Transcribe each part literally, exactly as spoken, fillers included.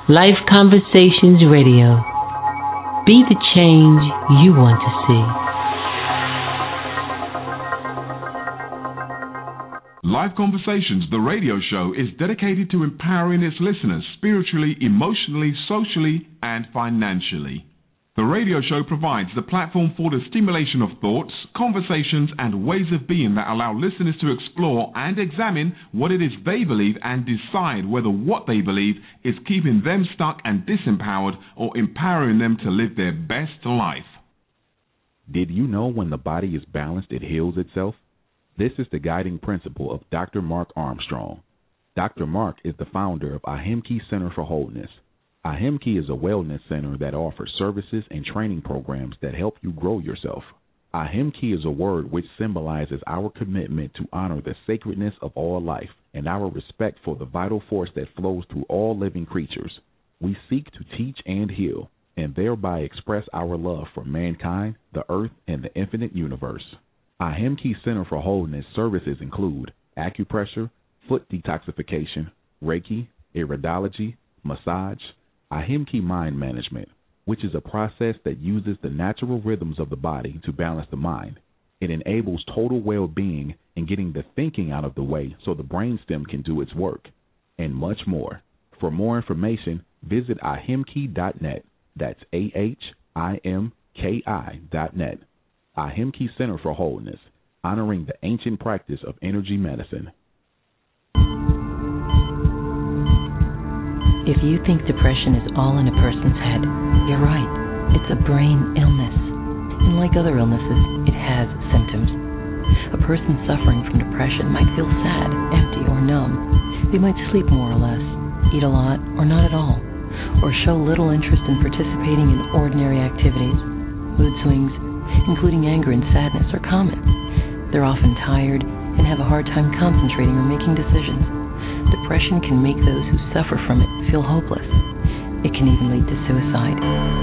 Life Conversations Radio. Be the change you want to see. Life Conversations, the radio show, is dedicated to empowering its listeners spiritually, emotionally, socially, and financially. The radio show provides the platform for the stimulation of thoughts, conversations, and ways of being that allow listeners to explore and examine what it is they believe and decide whether what they believe is keeping them stuck and disempowered or empowering them to live their best life. Did you know when the body is balanced, it heals itself? This is the guiding principle of Doctor Mark Armstrong. Doctor Mark is the founder of Ahimki Center for Wholeness. Ahimki is a wellness center that offers services and training programs that help you grow yourself. Ahimki is a word which symbolizes our commitment to honor the sacredness of all life and our respect for the vital force that flows through all living creatures. We seek to teach and heal, and thereby express our love for mankind, the earth, and the infinite universe. Ahimki Center for Wholeness services include acupressure, foot detoxification, Reiki, iridology, massage, Ahimki Mind Management, which is a process that uses the natural rhythms of the body to balance the mind. It enables total well-being and getting the thinking out of the way so the brainstem can do its work, and much more. For more information, visit ahimki dot net. That's A H I M K I dot net. Ahimki Center for Wholeness, honoring the ancient practice of energy medicine. If you think depression is all in a person's head, you're right. It's a brain illness. And like other illnesses, it has symptoms. A person suffering from depression might feel sad, empty, or numb. They might sleep more or less, eat a lot or not at all, or show little interest in participating in ordinary activities. Mood swings, including anger and sadness, are common. They're often tired and have a hard time concentrating or making decisions. Depression can make those who suffer from it feel hopeless. It can even lead to suicide.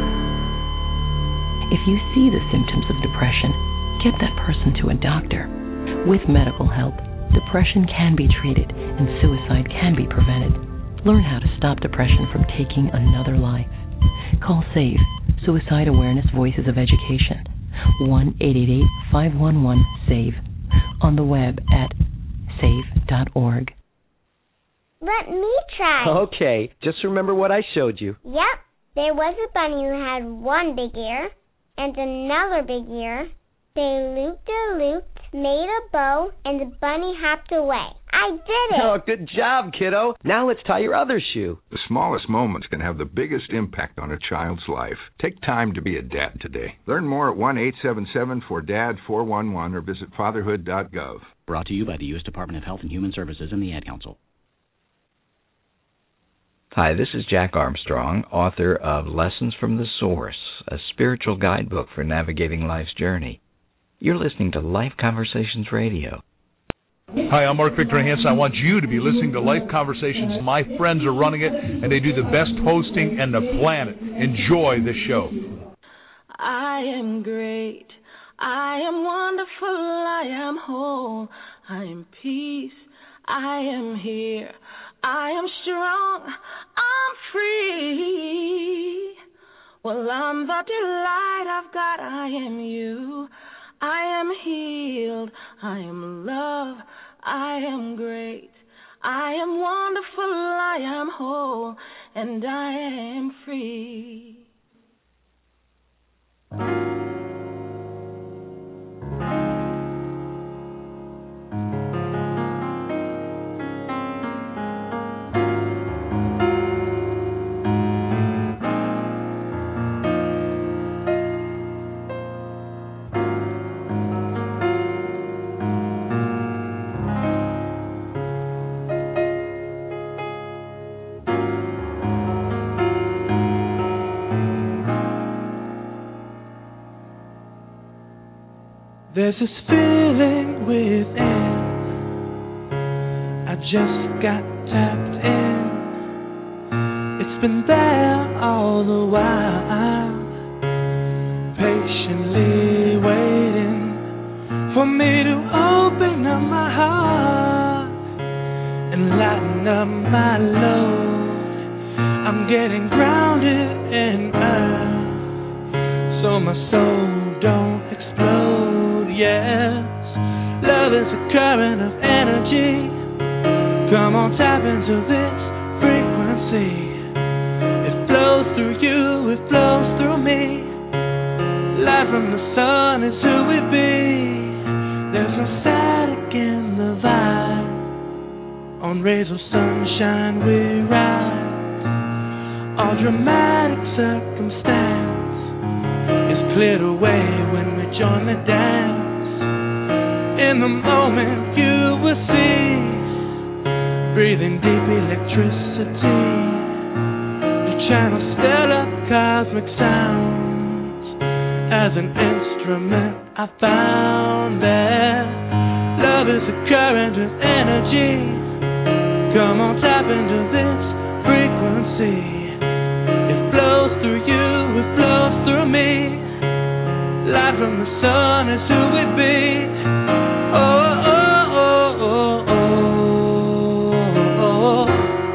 If you see the symptoms of depression, get that person to a doctor. With medical help, depression can be treated and suicide can be prevented. Learn how to stop depression from taking another life. Call SAVE, Suicide Awareness Voices of Education, one eight eight eight, five one one, SAVE, on the web at save dot org. Let me try. Okay, just remember what I showed you. Yep, there was a bunny who had one big ear and another big ear. They looped-a-looped, made a bow, and the bunny hopped away. I did it! Oh, good job, kiddo. Now let's tie your other shoe. The smallest moments can have the biggest impact on a child's life. Take time to be a dad today. Learn more at one eight seven seven four D A D four one one or visit fatherhood dot gov. Brought to you by the U S Department of Health and Human Services and the Ad Council. Hi, this is Jack Armstrong, author of Lessons from the Source, a spiritual guidebook for navigating life's journey. You're listening to Life Conversations Radio. Hi, I'm Mark Victor Hansen. I want you to be listening to Life Conversations. My friends are running it, and they do the best hosting in the planet. Enjoy the show. I am great. I am wonderful. I am whole. I am peace. I am here. I am strong. I'm free. Well, I'm the delight of God. I am you. I am healed. I am love. I am great. I am wonderful. I am whole. And I am free. There's this feeling within. I just got tapped in. It's been there all the while, patiently waiting for me to open up my heart and lighten up my load. I'm getting grounded in earth, so my soul don't explode. Yes, love is a current of energy. Come on, tap into this frequency. It flows through you, it flows through me. Light from the sun is who we be. There's no static in the vibe. On rays of sunshine we rise. All dramatic circumstance is cleared away when we join the dance. In the moment you will see, breathing deep electricity. You channel stellar cosmic sounds. As an instrument I found that love is a current of energy. Come on, tap into this frequency. It flows through you, it flows through me. Light from the sun is who we be. Oh, oh, oh, oh, oh, oh.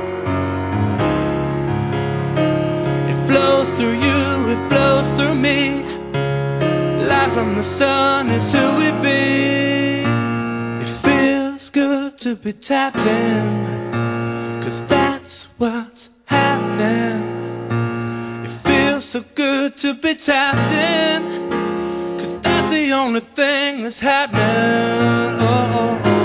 It flows through you, it flows through me. Light from the sun is who we be. It feels good to be tapped in, 'cause that's what's happening. So good to be tapped in, 'cause that's the only thing that's happening. Oh, oh, oh.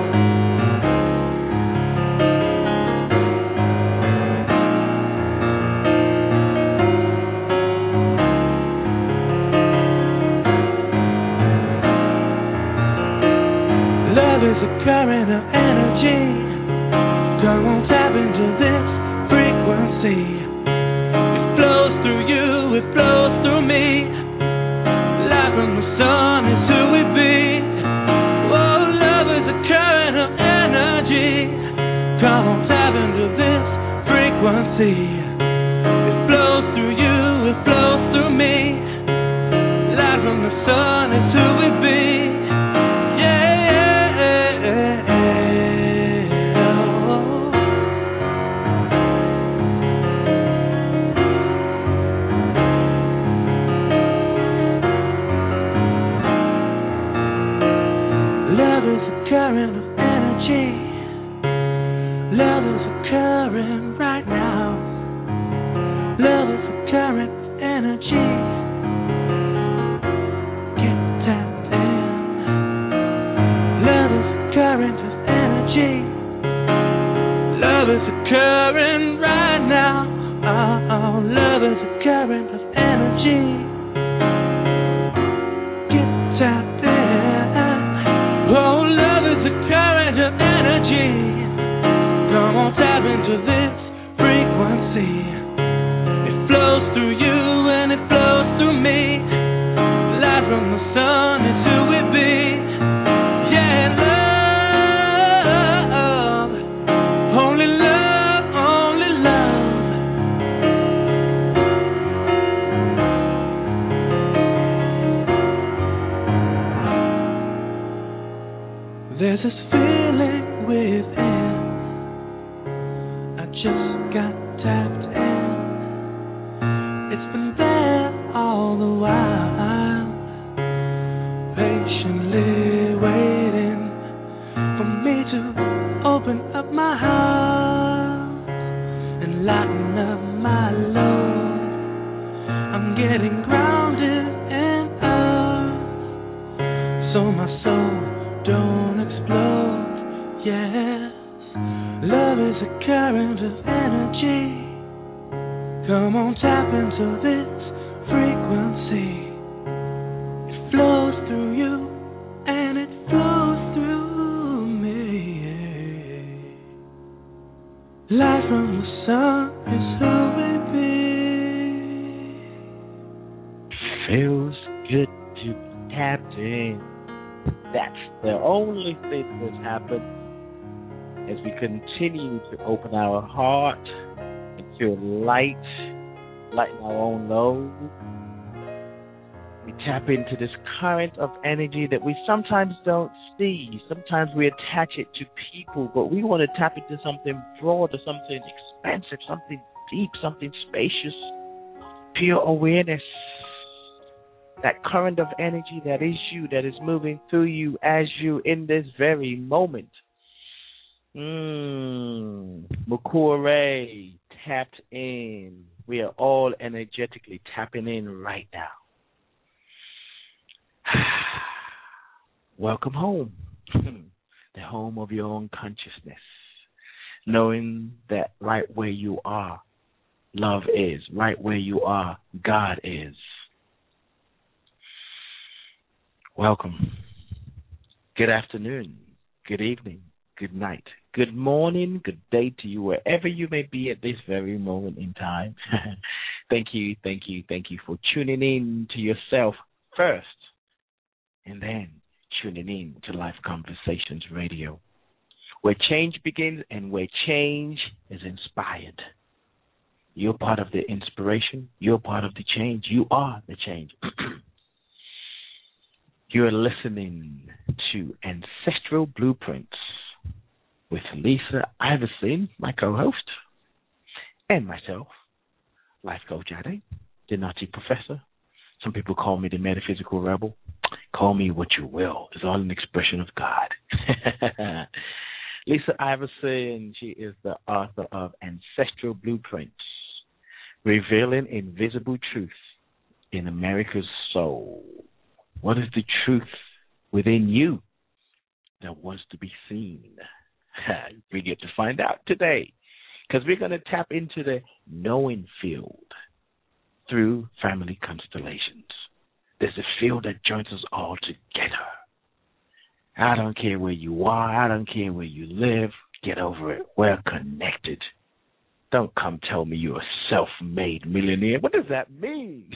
Love is a current of energy. Come on, tap into this frequency. Flows through you, it flows through me. Light from the sun is who we be. Oh, love is a current of energy. Come on, tap into this frequency. It flows through you, it flows through me. Light from the sun is who we be. Yeah, yeah, yeah, yeah. Oh. Love is a current of energy. Love is a current right now. Love is a current of energy. Get tapped in. Love is a current of energy. Love is a current right now. Oh, oh. Love is a current of energy. Get tapped in. Oh, love is a current of energy. Come on, tap into this frequency. It flows through you and it flows through me. Light from the sun is who we be. Yeah, love. Only love, only love. There's this feeling within. I just got tapped in. It's been there all the while, patiently waiting for me to open up my heart and lighten up my load. I'm getting grounded in earth, so my soul don't explode. Yes, love is a current of energy. Come on, tap into this frequency. It flows through you and it flows through me. Light from the sun is who we be. Feels good to be tapped in. That's the only thing that's happened as we continue to open our heart into light, lighten our own load. We tap into this current of energy that we sometimes don't see. Sometimes we attach it to people, but we want to tap into something broader, something expansive, something deep, something spacious, pure awareness. That current of energy that is you, that is moving through you as you in this very moment. Mmm. Makure tapped in. We are all energetically tapping in right now. Welcome home. The home of your own consciousness. Knowing that right where you are, love is. Right where you are, God is. Welcome. Good afternoon, good evening, good night, good morning, good day to you, wherever you may be at this very moment in time. Thank you, thank you, thank you for tuning in to yourself first, and then tuning in to Life Conversations Radio, where change begins and where change is inspired. You're part of the inspiration. You're part of the change. You are the change. You're listening to Ancestral Blueprints with Lisa Iverson, my co-host, and myself, Life Coach Ade, the Nazi Professor. Some people call me the Metaphysical Rebel. Call me what you will. It's all an expression of God. Lisa Iverson, she is the author of Ancestral Blueprints, Revealing Invisible Truth in America's Soul. What is the truth within you that wants to be seen? We get to find out today, because we're going to tap into the knowing field through family constellations. There's a field that joins us all together. I don't care where you are. I don't care where you live. Get over it. We're connected. Don't come tell me you're a self-made millionaire. What does that mean?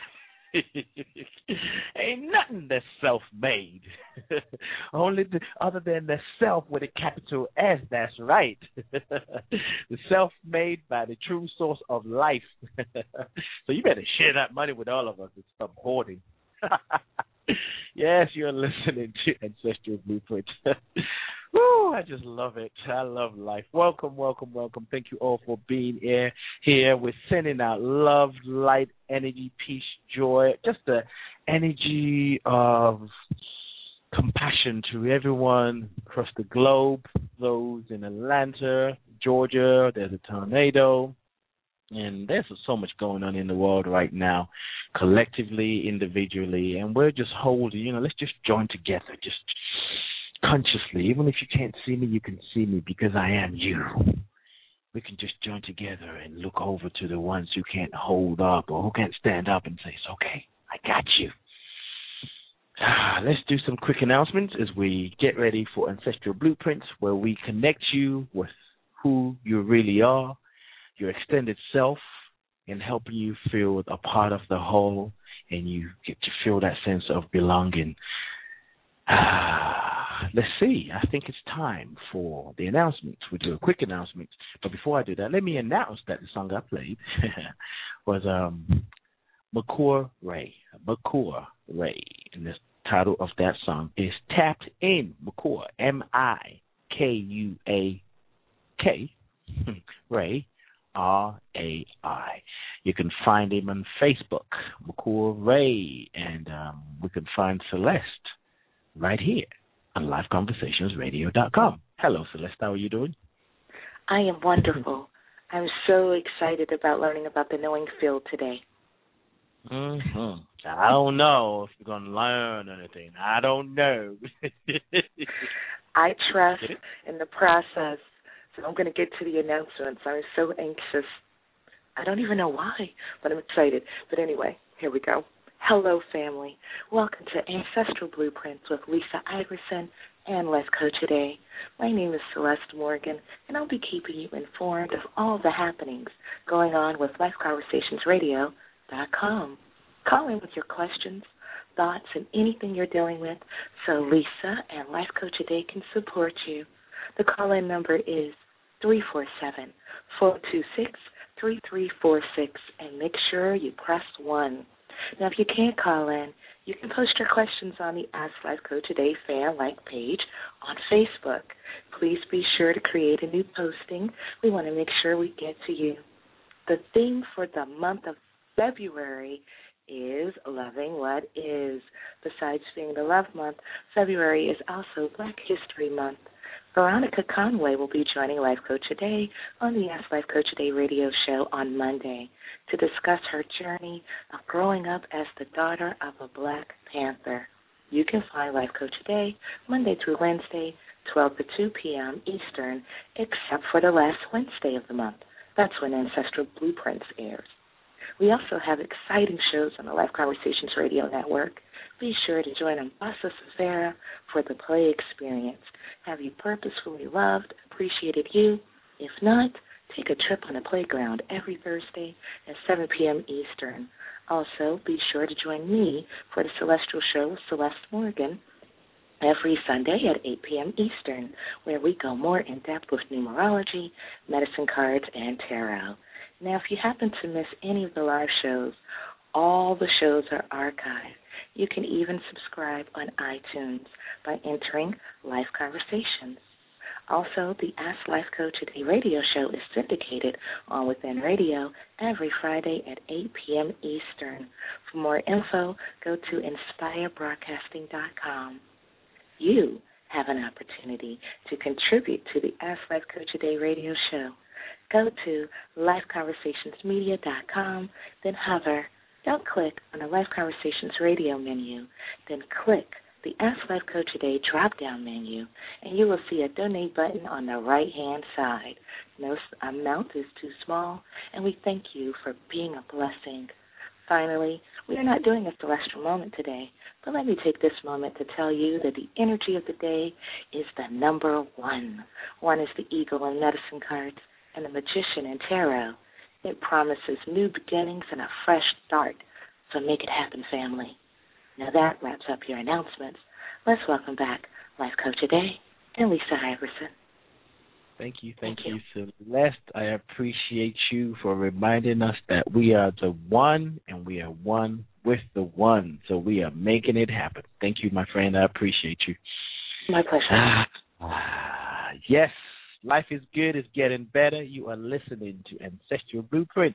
Ain't nothing that's self-made. Only the, other than the self with a capital S, that's right. The self-made by the true source of life. So you better share that money with all of us and stop hoarding. Yes, you're listening to Ancestral Blueprint. Woo, I just love it. I love life. Welcome, welcome, welcome. Thank you all for being here. Here we're sending out love, light, energy, peace, joy, just the energy of compassion to everyone across the globe. Those in Atlanta, Georgia, there's a tornado. And there's so much going on in the world right now, collectively, individually, and we're just holding, you know, let's just join together, just consciously. Even if you can't see me, you can see me because I am you. We can just join together and look over to the ones who can't hold up or who can't stand up and say, it's okay, I got you. Ah, let's do some quick announcements as we get ready for Ancestral Blueprints, where we connect you with who you really are, your extended self, and helping you feel a part of the whole, and you get to feel that sense of belonging. Ah, let's see. I think it's time for the announcements. We'll do a quick announcement. But before I do that, let me announce that the song I played was um, Makure Ray. Makure Ray. And the title of that song is Tapped In. Makure, M I K U A K, Ray. R A I. You can find him on Facebook, Makure Ray, and um, we can find Celeste right here on live conversations radio dot com. Hello, Celeste. How are you doing? I am wonderful. I'm so excited about learning about the knowing field today. Mm-hmm. I don't know if you're going to learn anything. I don't know. I trust in the process. So I'm going to get to the announcements. I'm so anxious. I don't even know why, but I'm excited. But anyway, here we go. Hello, family. Welcome to Ancestral Blueprints with Lisa Iverson and Let's Coach Today. My name is Celeste Morgan, and I'll be keeping you informed of all the happenings going on with life conversations radio dot com. Call in with your questions, thoughts, and anything you're dealing with so Lisa and Life Coach Today can support you. The call-in number is three four seven, four two six, three three four six, and make sure you press one. Now, if you can't call in, You can post your questions on the Ask Life Coach Today fan like page on Facebook. Please be sure to create a new posting. We want to make sure we get to you. The theme for the month of February is Loving What Is. Besides being the Love Month, February is also Black History Month. Veronica Conway will be joining Life Coach Today on the Ask Life Coach Today radio show on Monday to discuss her journey of growing up as the daughter of a Black Panther. You can find Life Coach Today Monday through Wednesday, twelve to two p.m. Eastern, except for the last Wednesday of the month. That's when Ancestral Blueprints airs. We also have exciting shows on the Life Conversations Radio Network. Be sure to join Ambassa Severa for the Play Experience. Have you purposefully loved, appreciated you? If not, take a trip on the playground every Thursday at seven p.m. Eastern. Also, be sure to join me for the Celestial Show with Celeste Morgan every Sunday at eight p.m. Eastern, where we go more in-depth with numerology, medicine cards, and tarot. Now, if you happen to miss any of the live shows, all the shows are archived. You can even subscribe on iTunes by entering Life Conversations. Also, the Ask Life Coach Today radio show is syndicated on Within Radio every Friday at eight p.m. Eastern. For more info, go to inspire broadcasting dot com. You have an opportunity to contribute to the Ask Life Coach Today radio show. Go to life conversations media dot com, then hover. Don't click on the Life Conversations radio menu, then click the Ask Life Coach Today drop-down menu, and you will see a donate button on the right-hand side. No amount is too small, and we thank you for being a blessing. Finally, we are not doing a celestial moment today, but let me take this moment to tell you that the energy of the day is the number one. One is the Eagle in medicine cards and the Magician in tarot. It promises new beginnings and a fresh start, so make it happen, family. Now that wraps up your announcements. Let's welcome back Life Coach Today and Lisa Iverson. Thank you, thank, thank you, you, Celeste. I appreciate you for reminding us that we are the one and we are one with the one, so we are making it happen. Thank you, my friend. I appreciate you. My pleasure. Ah, yes. Life is good, it's getting better. You are listening to Ancestral Blueprints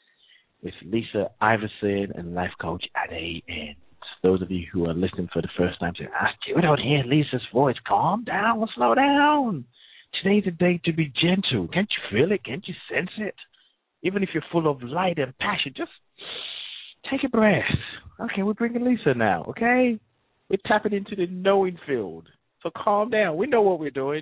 with Lisa Iverson and Life Coach Ade. And those of you who are listening for the first time say, I still don't hear Lisa's voice. Calm down, slow down. Today's a day to be gentle. Can't you feel it? Can't you sense it? Even if you're full of light and passion, just take a breath. Okay, we're bringing Lisa now, okay? We're tapping into the knowing field. So calm down. We know what we're doing.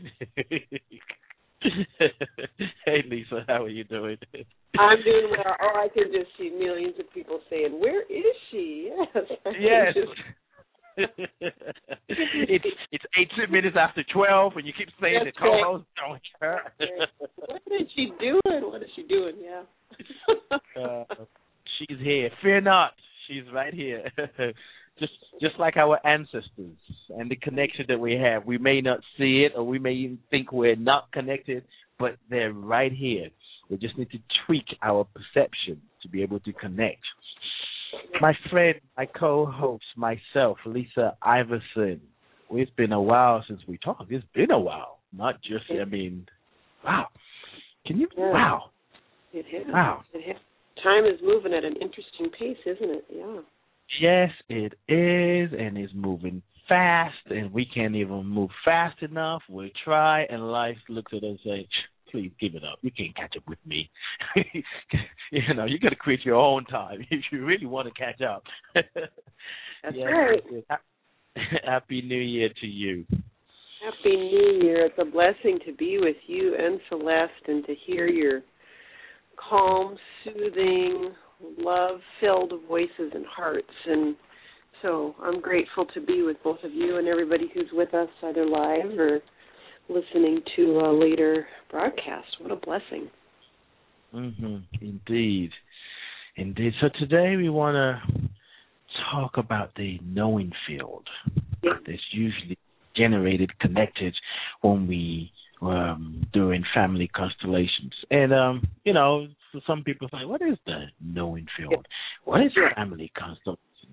Hey, Lisa, how are you doing? I'm doing well. Oh, I can just see millions of people saying, where is she? Yes. Yes. it's it's eighteen minutes after twelve, and you keep saying the co-host don't care. What is she doing? What is she doing? Yeah. uh, she's here. Fear not. She's right here. Just just like our ancestors and the connection that we have. We may not see it or we may even think we're not connected, but they're right here. We just need to tweak our perception to be able to connect. My friend, my co-host, myself, Lisa Iverson. It's been a while since we talked. It's been a while. Not just, I mean, wow. Can you, yeah. wow. It has. Wow. It has. Time is moving at an interesting pace, isn't it? Yeah. Yes, it is, and it's moving fast, and we can't even move fast enough. We try, and life looks at us and says, please give it up. You can't catch up with me. You know, you got to create your own time if you really want to catch up. That's yes, right. Happy New Year to you. Happy New Year. It's a blessing to be with you and Celeste and to hear your calm, soothing, love-filled voices and hearts. And so I'm grateful to be with both of you and everybody who's with us either live or listening to a later broadcast. What a blessing. Mm-hmm. Indeed. Indeed. So today we want to talk about the knowing field yeah. that's usually generated, connected when we um, doing family constellations. And, um, you know, so some people say, what is the knowing field? What is family constellations?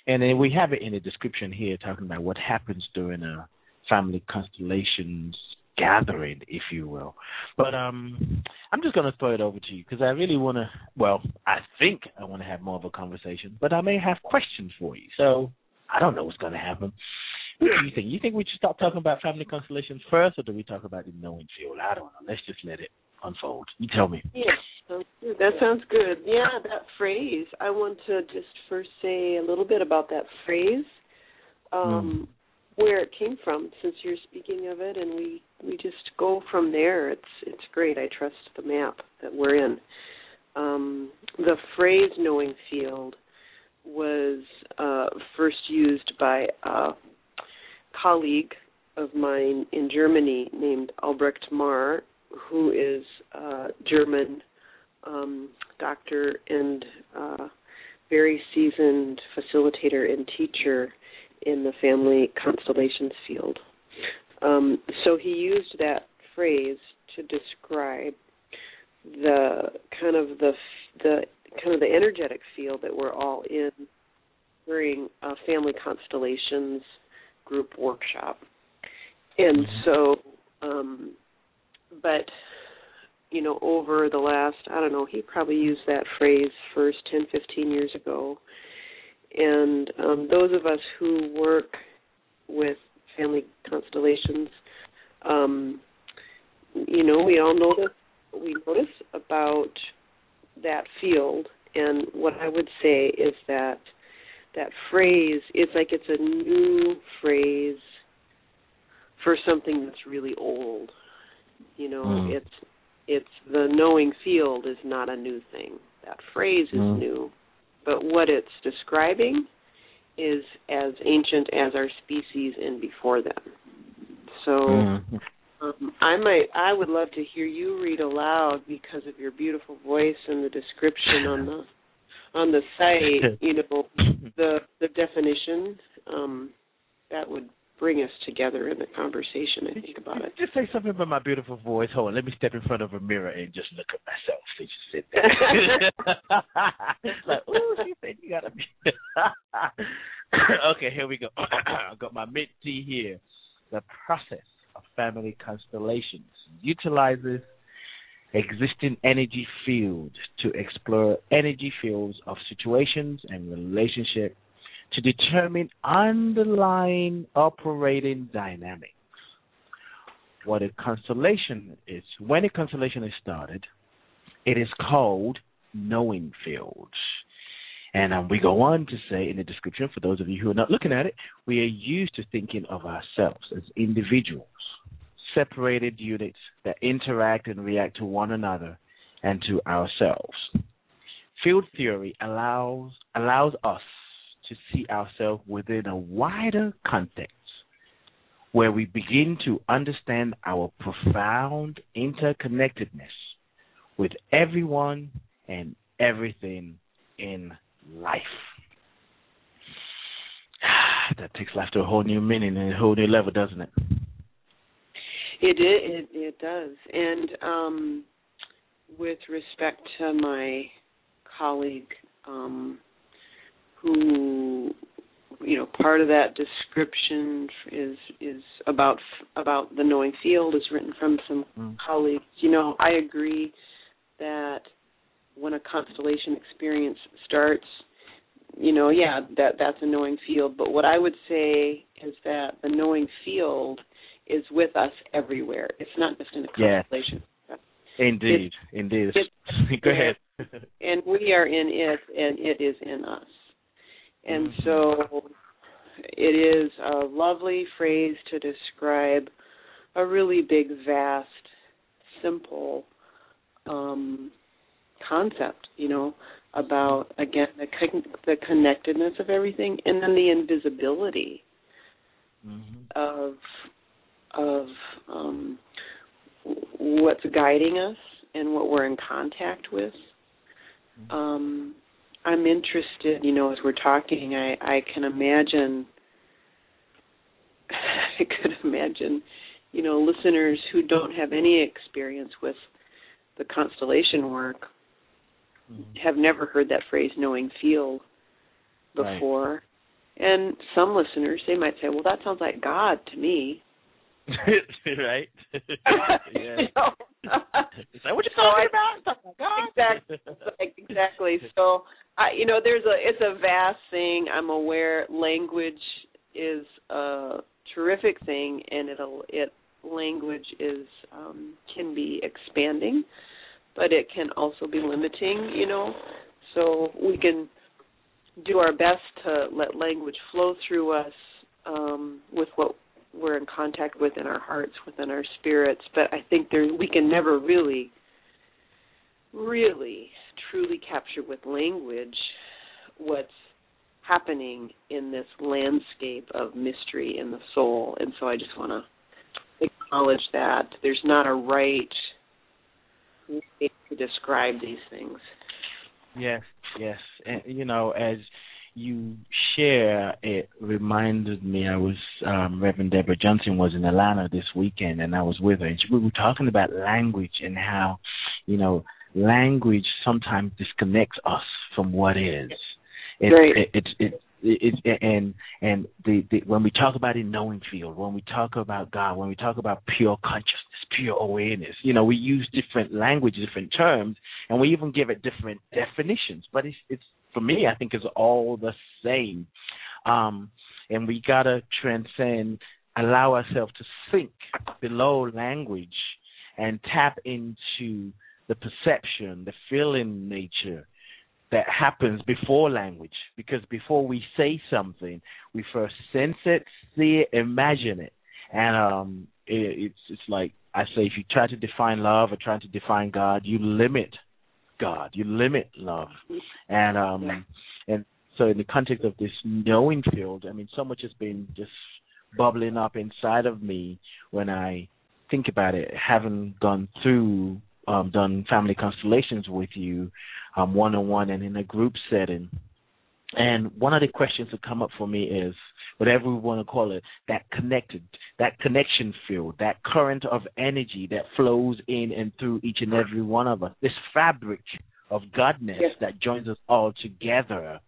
And then we have it in the description here talking about what happens during a family constellations gathering, if you will. But um, I'm just going to throw it over to you because I really want to, well, I think I want to have more of a conversation, but I may have questions for you. So I don't know what's going to happen. What do you think? You think we should start talking about family constellations first, or do we talk about the knowing field? I don't know. Let's just let it unfold. You tell me. Yeah, sounds good. That sounds good. Yeah, that phrase, I want to just first say a little bit about that phrase, um, mm. where it came from, since you're speaking of it, and we, we just go from there. It's it's great. I trust the map that we're in. Um, the phrase knowing field was uh, first used by a colleague of mine in Germany named Albrecht Marr, who is a German um, doctor and uh, very seasoned facilitator and teacher in the family constellations field. Um, so he used that phrase to describe the kind of the the kind of the energetic field that we're all in during a family constellations group workshop. And so, um, but, you know, over the last, I don't know, he probably used that phrase first ten, fifteen years ago. And um, those of us who work with family constellations, um, you know, we all notice, we notice about that field. And what I would say is that that phrase, it's like it's a new phrase for something that's really old. You know, mm. it's it's the knowing field is not a new thing. That phrase is mm. new. But what it's describing is as ancient as our species and before them. So mm. um, I might I would love to hear you read aloud because of your beautiful voice and the description on the on the site, you know, the the definition, um, that would bring us together in the conversation, I think, about it. Just say something about my beautiful voice. Hold on, let me step in front of a mirror and just look at myself. So just sit there. It's like, ooh, she said you got to be. Okay, here we go. I've got my mint tea here. The process of family constellations utilizes existing energy field to explore energy fields of situations and relationships to determine underlying operating dynamics. What a constellation is, when a constellation is started, it is called knowing fields. And um, we go on to say in the description, for those of you who are not looking at it, we are used to thinking of ourselves as individuals, separated units that interact and react to one another and to ourselves. Field theory allows allows us to see ourselves within a wider context where we begin to understand our profound interconnectedness with everyone and everything in life. That takes life to a whole new meaning and a whole new level, doesn't it? It it, it does. And um, with respect to my colleague, um, who, you know, part of that description is is about about the knowing field is written from some mm. colleagues. You know, I agree that when a constellation experience starts, you know, yeah, that that's a knowing field. But what I would say is that the knowing field is with us everywhere. It's not just in a constellation. Yeah. Indeed, it's, indeed. It's, Go ahead. And we are in it, and it is in us. And mm-hmm. so it is a lovely phrase to describe a really big, vast, simple um, concept, you know, about, again, the, con- the connectedness of everything and then the invisibility mm-hmm. of of um, what's guiding us and what we're in contact with. Mm-hmm. Um, I'm interested, you know, as we're talking, I, I can imagine, I could imagine, you know, listeners who don't have any experience with the constellation work mm-hmm. have never heard that phrase knowing field before. And some listeners, they might say, well, that sounds like God to me. Right? Yeah. You know? Is that what you're So I- talking about? Oh, God. Exactly. Exactly. So, I, you know, there's a it's a vast thing. I'm aware language is a terrific thing, and it'll it language is um, can be expanding, but it can also be limiting. You know, so we can do our best to let language flow through us um, with what we're in contact with in our hearts, within our spirits. But I think there we can never really, really, truly capture with language what's happening in this landscape of mystery in the soul. And so I just want to acknowledge that there's not a right way to describe these things. Yes, yes. And, you know, as you share, it reminded me, I was, um, Reverend Deborah Johnson was in Atlanta this weekend, and I was with her, and we were talking about language and how, you know, language sometimes disconnects us from what is. It, right. It, it, it, it, it, and and the, the when we talk about a knowing field, when we talk about God, when we talk about pure consciousness, pure awareness, you know, we use different language, different terms, and we even give it different definitions. But it's, it's for me, I think, it's all the same. Um, and we gotta transcend, allow ourselves to sink below language and tap into the perception, the feeling nature that happens before language. Because before we say something, we first sense it, see it, imagine it. And um, it, it's it's like I say, if you try to define love or try to define God, you limit God, you limit love. And um, and so in the context of this knowing field, I mean, so much has been just bubbling up inside of me when I think about it, having gone through, um, done family constellations with you, um, one-on-one and in a group setting. And one of the questions that come up for me is, whatever we want to call it, that connected, that connection field, that current of energy that flows in and through each and every one of us, this fabric of Godness yes. that joins us all together.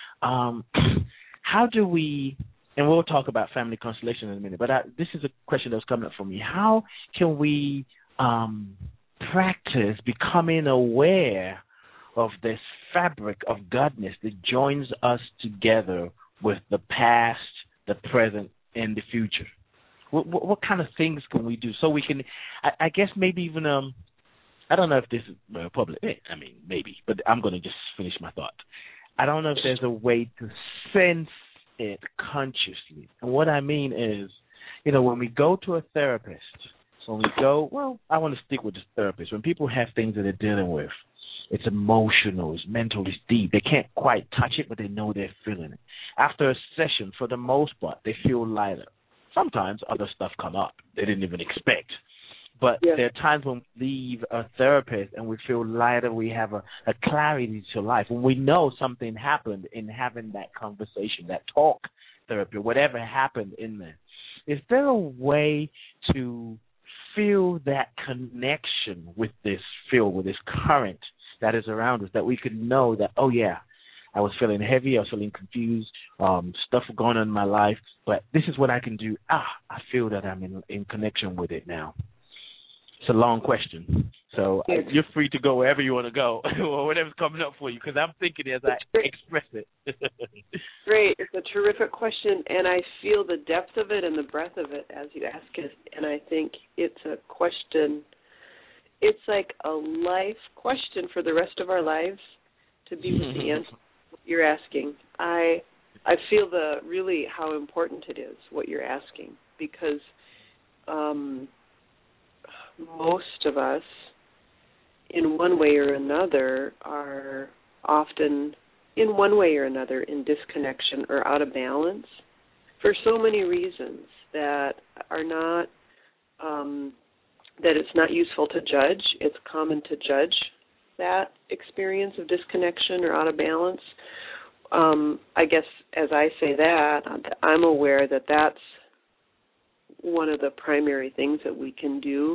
Um, how do we, and we'll talk about family constellation in a minute, but I, this is a question that's coming up for me. How can we um, practice becoming aware of this fabric of Godness that joins us together with the past, the present, and the future? What, what, what kind of things can we do so we can, I, I guess maybe even, um, I don't know if this is uh, public, I mean, maybe, but I'm going to just finish my thought. I don't know if there's a way to sense it consciously. And what I mean is, you know, when we go to a therapist, when we go, well, I want to stick with the therapist. When people have things that they're dealing with, it's emotional, it's mental, it's deep. They can't quite touch it, but they know they're feeling it. After a session, for the most part, they feel lighter. Sometimes other stuff come up they didn't even expect. But yeah. there are times when we leave a therapist and we feel lighter, we have a, a clarity to life. When we know something happened in having that conversation, that talk therapy, whatever happened in there. Is there a way to feel that connection with this field, with this current that is around us, that we could know that, oh, yeah, I was feeling heavy, I was feeling confused, um, stuff going on in my life, but this is what I can do. Ah, I feel that I'm in, in connection with it now. It's a long question, so yes. you're free to go wherever you want to go or whatever's coming up for you, because I'm thinking as I express it. Great. It's a terrific question, and I feel the depth of it and the breadth of it as you ask it, and I think it's a question, it's like a life question for the rest of our lives to be with the answer you're asking. I I feel the really how important it is, what you're asking, because um, most of us, in one way or another, are often, in one way or another, in disconnection or out of balance for so many reasons that are not, um, that it's not useful to judge. It's common to judge that experience of disconnection or out of balance. Um, I guess as I say that, I'm aware that that's one of the primary things that we can do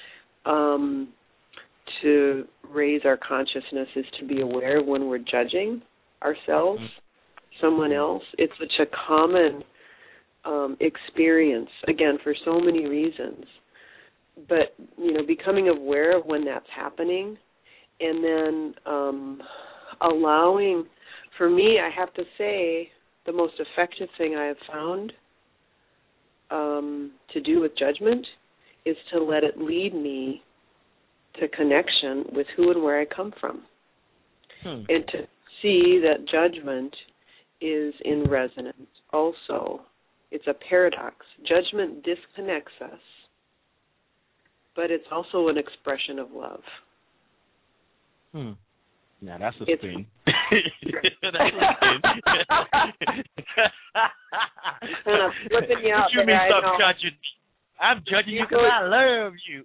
um, to raise our consciousness is to be aware when we're judging ourselves. someone else. It's such a common um, experience, again, for so many reasons. But, you know, becoming aware of when that's happening and then um, allowing, for me, I have to say, the most effective thing I have found um, to do with judgment is to let it lead me to connection with who and where I come from. Hmm. And to see that judgment is in resonance also. It's a paradox. Judgment disconnects us, but it's also an expression of love. Hmm. Now that's a it's, spin. That's a spin. And I'm flipping you out You there, mean I stop know. judging me. I'm judging you You because go- I love you.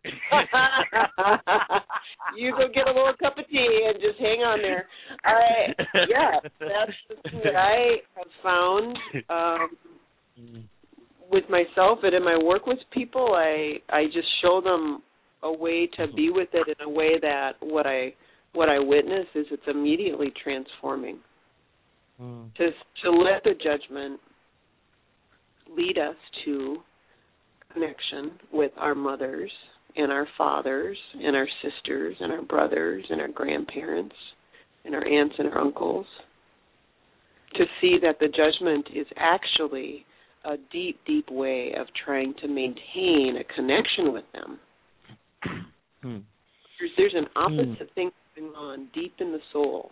You go get a little cup of tea and just hang on there. All right. Yeah, that's the thing that I have found um, with myself and in my work with people. I I just show them a way to be with it in a way that what I what I witness is it's immediately transforming. Mm. To to let the judgment lead us to connection with our mothers and our fathers and our sisters and our brothers and our grandparents and our aunts and our uncles, to see that the judgment is actually a deep, deep way of trying to maintain a connection with them. Hmm. There's, there's an opposite hmm. thing going on deep in the soul.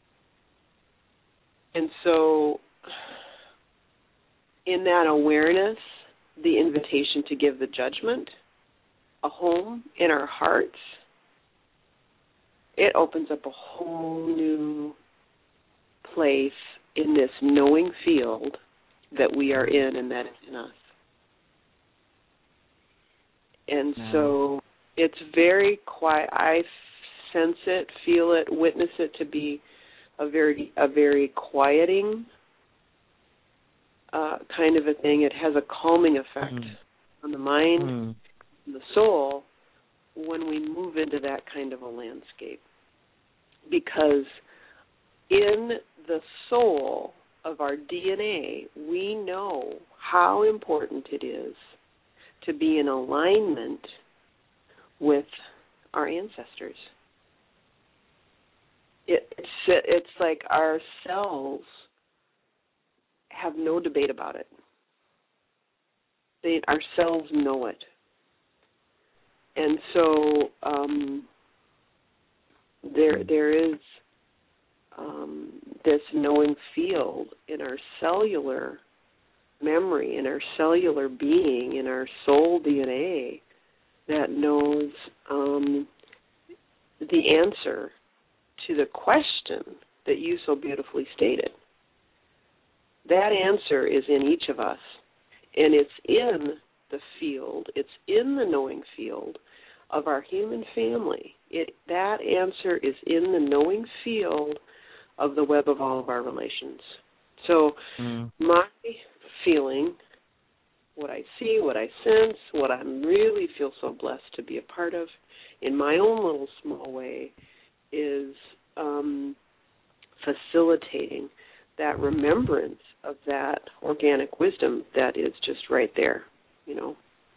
And so in that awareness, the invitation to give the judgment a home in our hearts, it opens up a whole new place in this knowing field that we are in and that is in us. And yeah. so it's very quiet. I sense it, feel it, witness it to be a very a very quieting Uh, kind of a thing. It has a calming effect mm. on the mind mm. and the soul when we move into that kind of a landscape. Because in the soul of our D N A, we know how important it is to be in alignment with our ancestors. It, it's, it's like our cells have no debate about it. They, our cells know it. And so um, there there is um, this knowing field in our cellular memory, in our cellular being, in our soul D N A that knows um, the answer to the question that you so beautifully stated. That answer is in each of us, and it's in the field, it's in the knowing field of our human family. It, that answer is in the knowing field of the web of all of our relations. So mm. my feeling, what I see, what I sense, what I really feel so blessed to be a part of in my own little small way is um, facilitating that remembrance of that organic wisdom that is just right there, you know.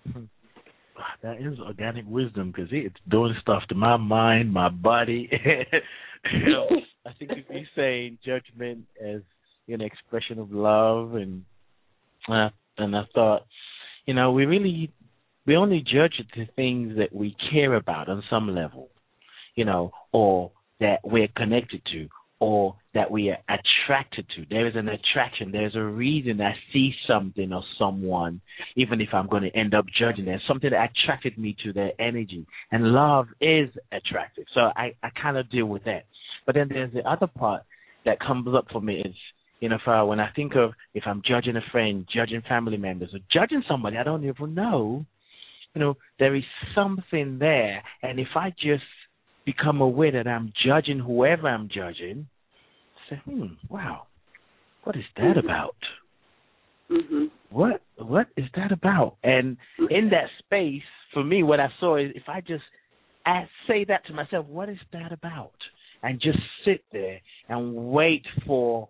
That is organic wisdom because it's doing stuff to my mind, my body. You know, I think if you say judgment as an expression of love, and uh, and I thought, you know, we really we only judge the things that we care about on some level, you know, or that we're connected to, or that we are attracted to. There is an attraction. There's a reason I see something or someone, even if I'm going to end up judging them, something that attracted me to their energy. And love is attractive. So I, I kind of deal with that. But then there's the other part that comes up for me is, you know, for when I think of if I'm judging a friend, judging family members, or judging somebody I don't even know, you know, there is something there. And if I just become aware that I'm judging whoever I'm judging, say, hmm, wow, what is that about? Mm-hmm. What what is that about? And in that space, for me, what I saw is if I just ask, say that to myself, what is that about? And just sit there and wait for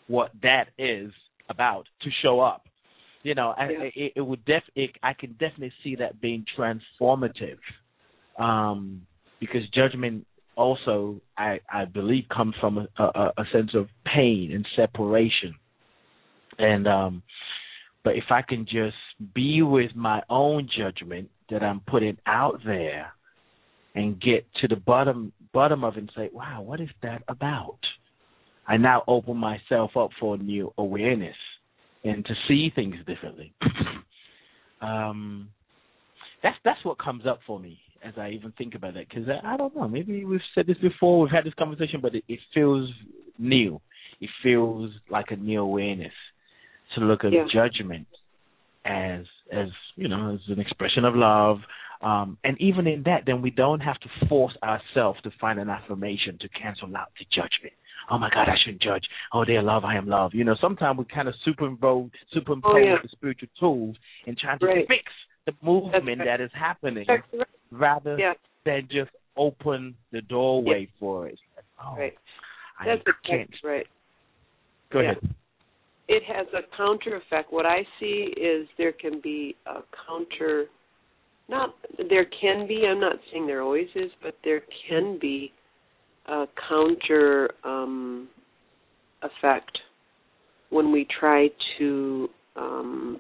what that is about to show up. You know, I, Yeah. it, it would def. It, I can definitely see that being transformative, um, because judgment also, I, I believe, comes from a, a, a sense of pain and separation. And um, but if I can just be with my own judgment that I'm putting out there, and get to the bottom bottom of it and say, wow, what is that about? I now open myself up for new awareness and to see things differently. um, that's that's what comes up for me as I even think about it, because I, I don't know, maybe we've said this before, we've had this conversation, but it, it feels new. It feels like a new awareness to look at yeah. judgment as, as you know, as an expression of love. Um, and even in that, then we don't have to force ourselves to find an affirmation to cancel out the judgment. Oh, my God, I shouldn't judge. Oh, they're love, I am love. You know, sometimes we kind of superimpose, superimpose oh, yeah. the spiritual tools in trying to right. fix the movement right. that is happening right. rather yeah. than just open the doorway yeah. for it. Oh, right. I That's can't. exactly right. Go yeah. ahead. It has a counter effect. What I see is there can be a counter, not, there can be, I'm not saying there always is, but there can be a counter um, effect when we try to um,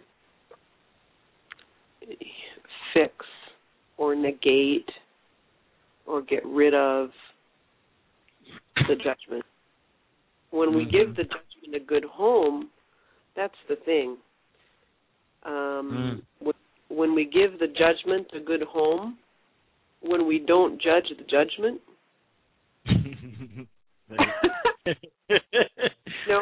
fix or negate or get rid of the judgment. When mm-hmm. we give the judgment a good home, that's the thing. Um, mm. when, when we give the judgment a good home, when we don't judge the judgment, no,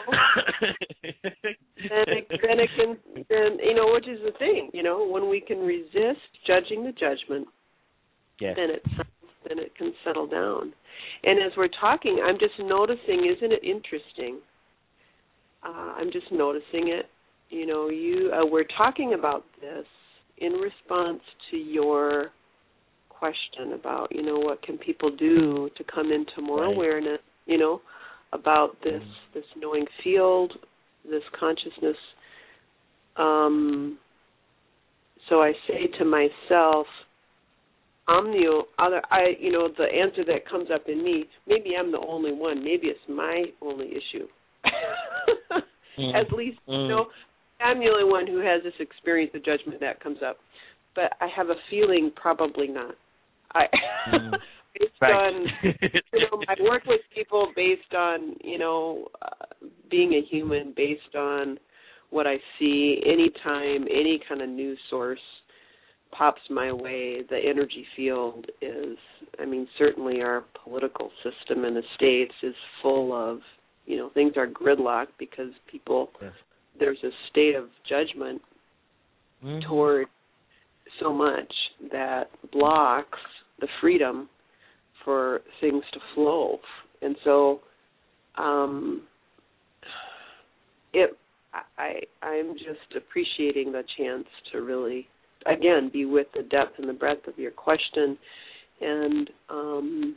then it, then it can, then, you know, which is the thing, you know, when we can resist judging the judgment, yes. then it then it can settle down. And as we're talking, I'm just noticing, isn't it interesting? Uh, I'm just noticing it. You know, you uh, we're talking about this in response to your question about, you know, what can people do to come into more right. awareness, you know, about this mm. this knowing field, this consciousness. Um, so I say to myself, I'm the other, I, you know, the answer that comes up in me, maybe I'm the only one, maybe it's my only issue. mm. At least, mm. you know, I'm the only one who has this experience of judgment that comes up. But I have a feeling probably not. I mm. based right. on, you know, I work with people based on, you know, uh, being a human, based on what I see. Anytime any kind of news source pops my way, the energy field is, I mean, certainly our political system in the States is full of, you know, things are gridlocked because people, yes. there's a state of judgment mm-hmm. toward so much that blocks the freedom for things to flow. And so um, it, I, I'm just appreciating the chance to really, again, be with the depth and the breadth of your question and, um,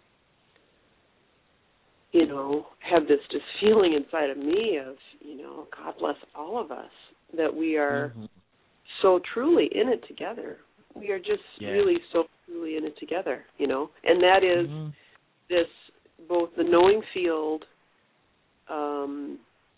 you know, have this just feeling inside of me of, you know, God bless all of us, that we are mm-hmm. so truly in it together. We are just yeah. really so truly in it together, you know. And that is mm-hmm. this, both the knowing field, um,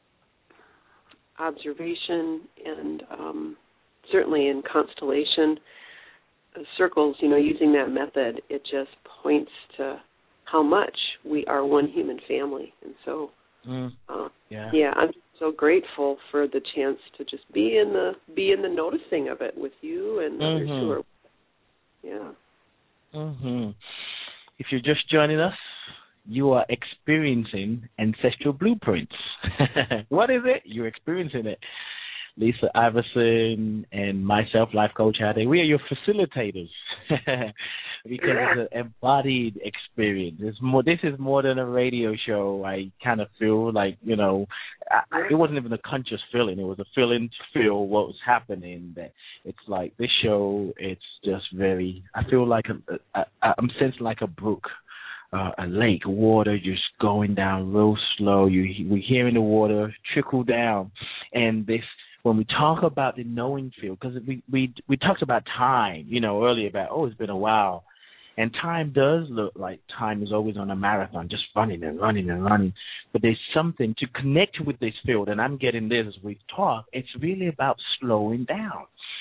observation, and um, certainly in constellation uh, circles, you know, using that method, it just points to how much we are one human family. And so, mm. uh, yeah. yeah, I'm so grateful for the chance to just be in the be in the noticing of it with you and mm-hmm. others who are, yeah. Mm-hmm. If you're just joining us, you are experiencing ancestral blueprints. What is it? You're experiencing it. Lisa Iverson and myself, Life Coach Hade, we are your facilitators because yeah. it's an embodied experience. It's more. This is more than a radio show. I kind of feel like, you know, I, it wasn't even a conscious feeling. It was a feeling to feel what was happening. That it's like this show. It's just very. I feel like a, a, a, I'm sensing like a brook. uh, a lake, water just going down real slow. You we're hearing the water trickle down, and this when we talk about the knowing field, because we we we talked about time, you know, earlier about oh it's been a while, and time does look like time is always on a marathon, just running and running and running. But there's something to connect with this field, and I'm getting this as we talk. It's really about slowing down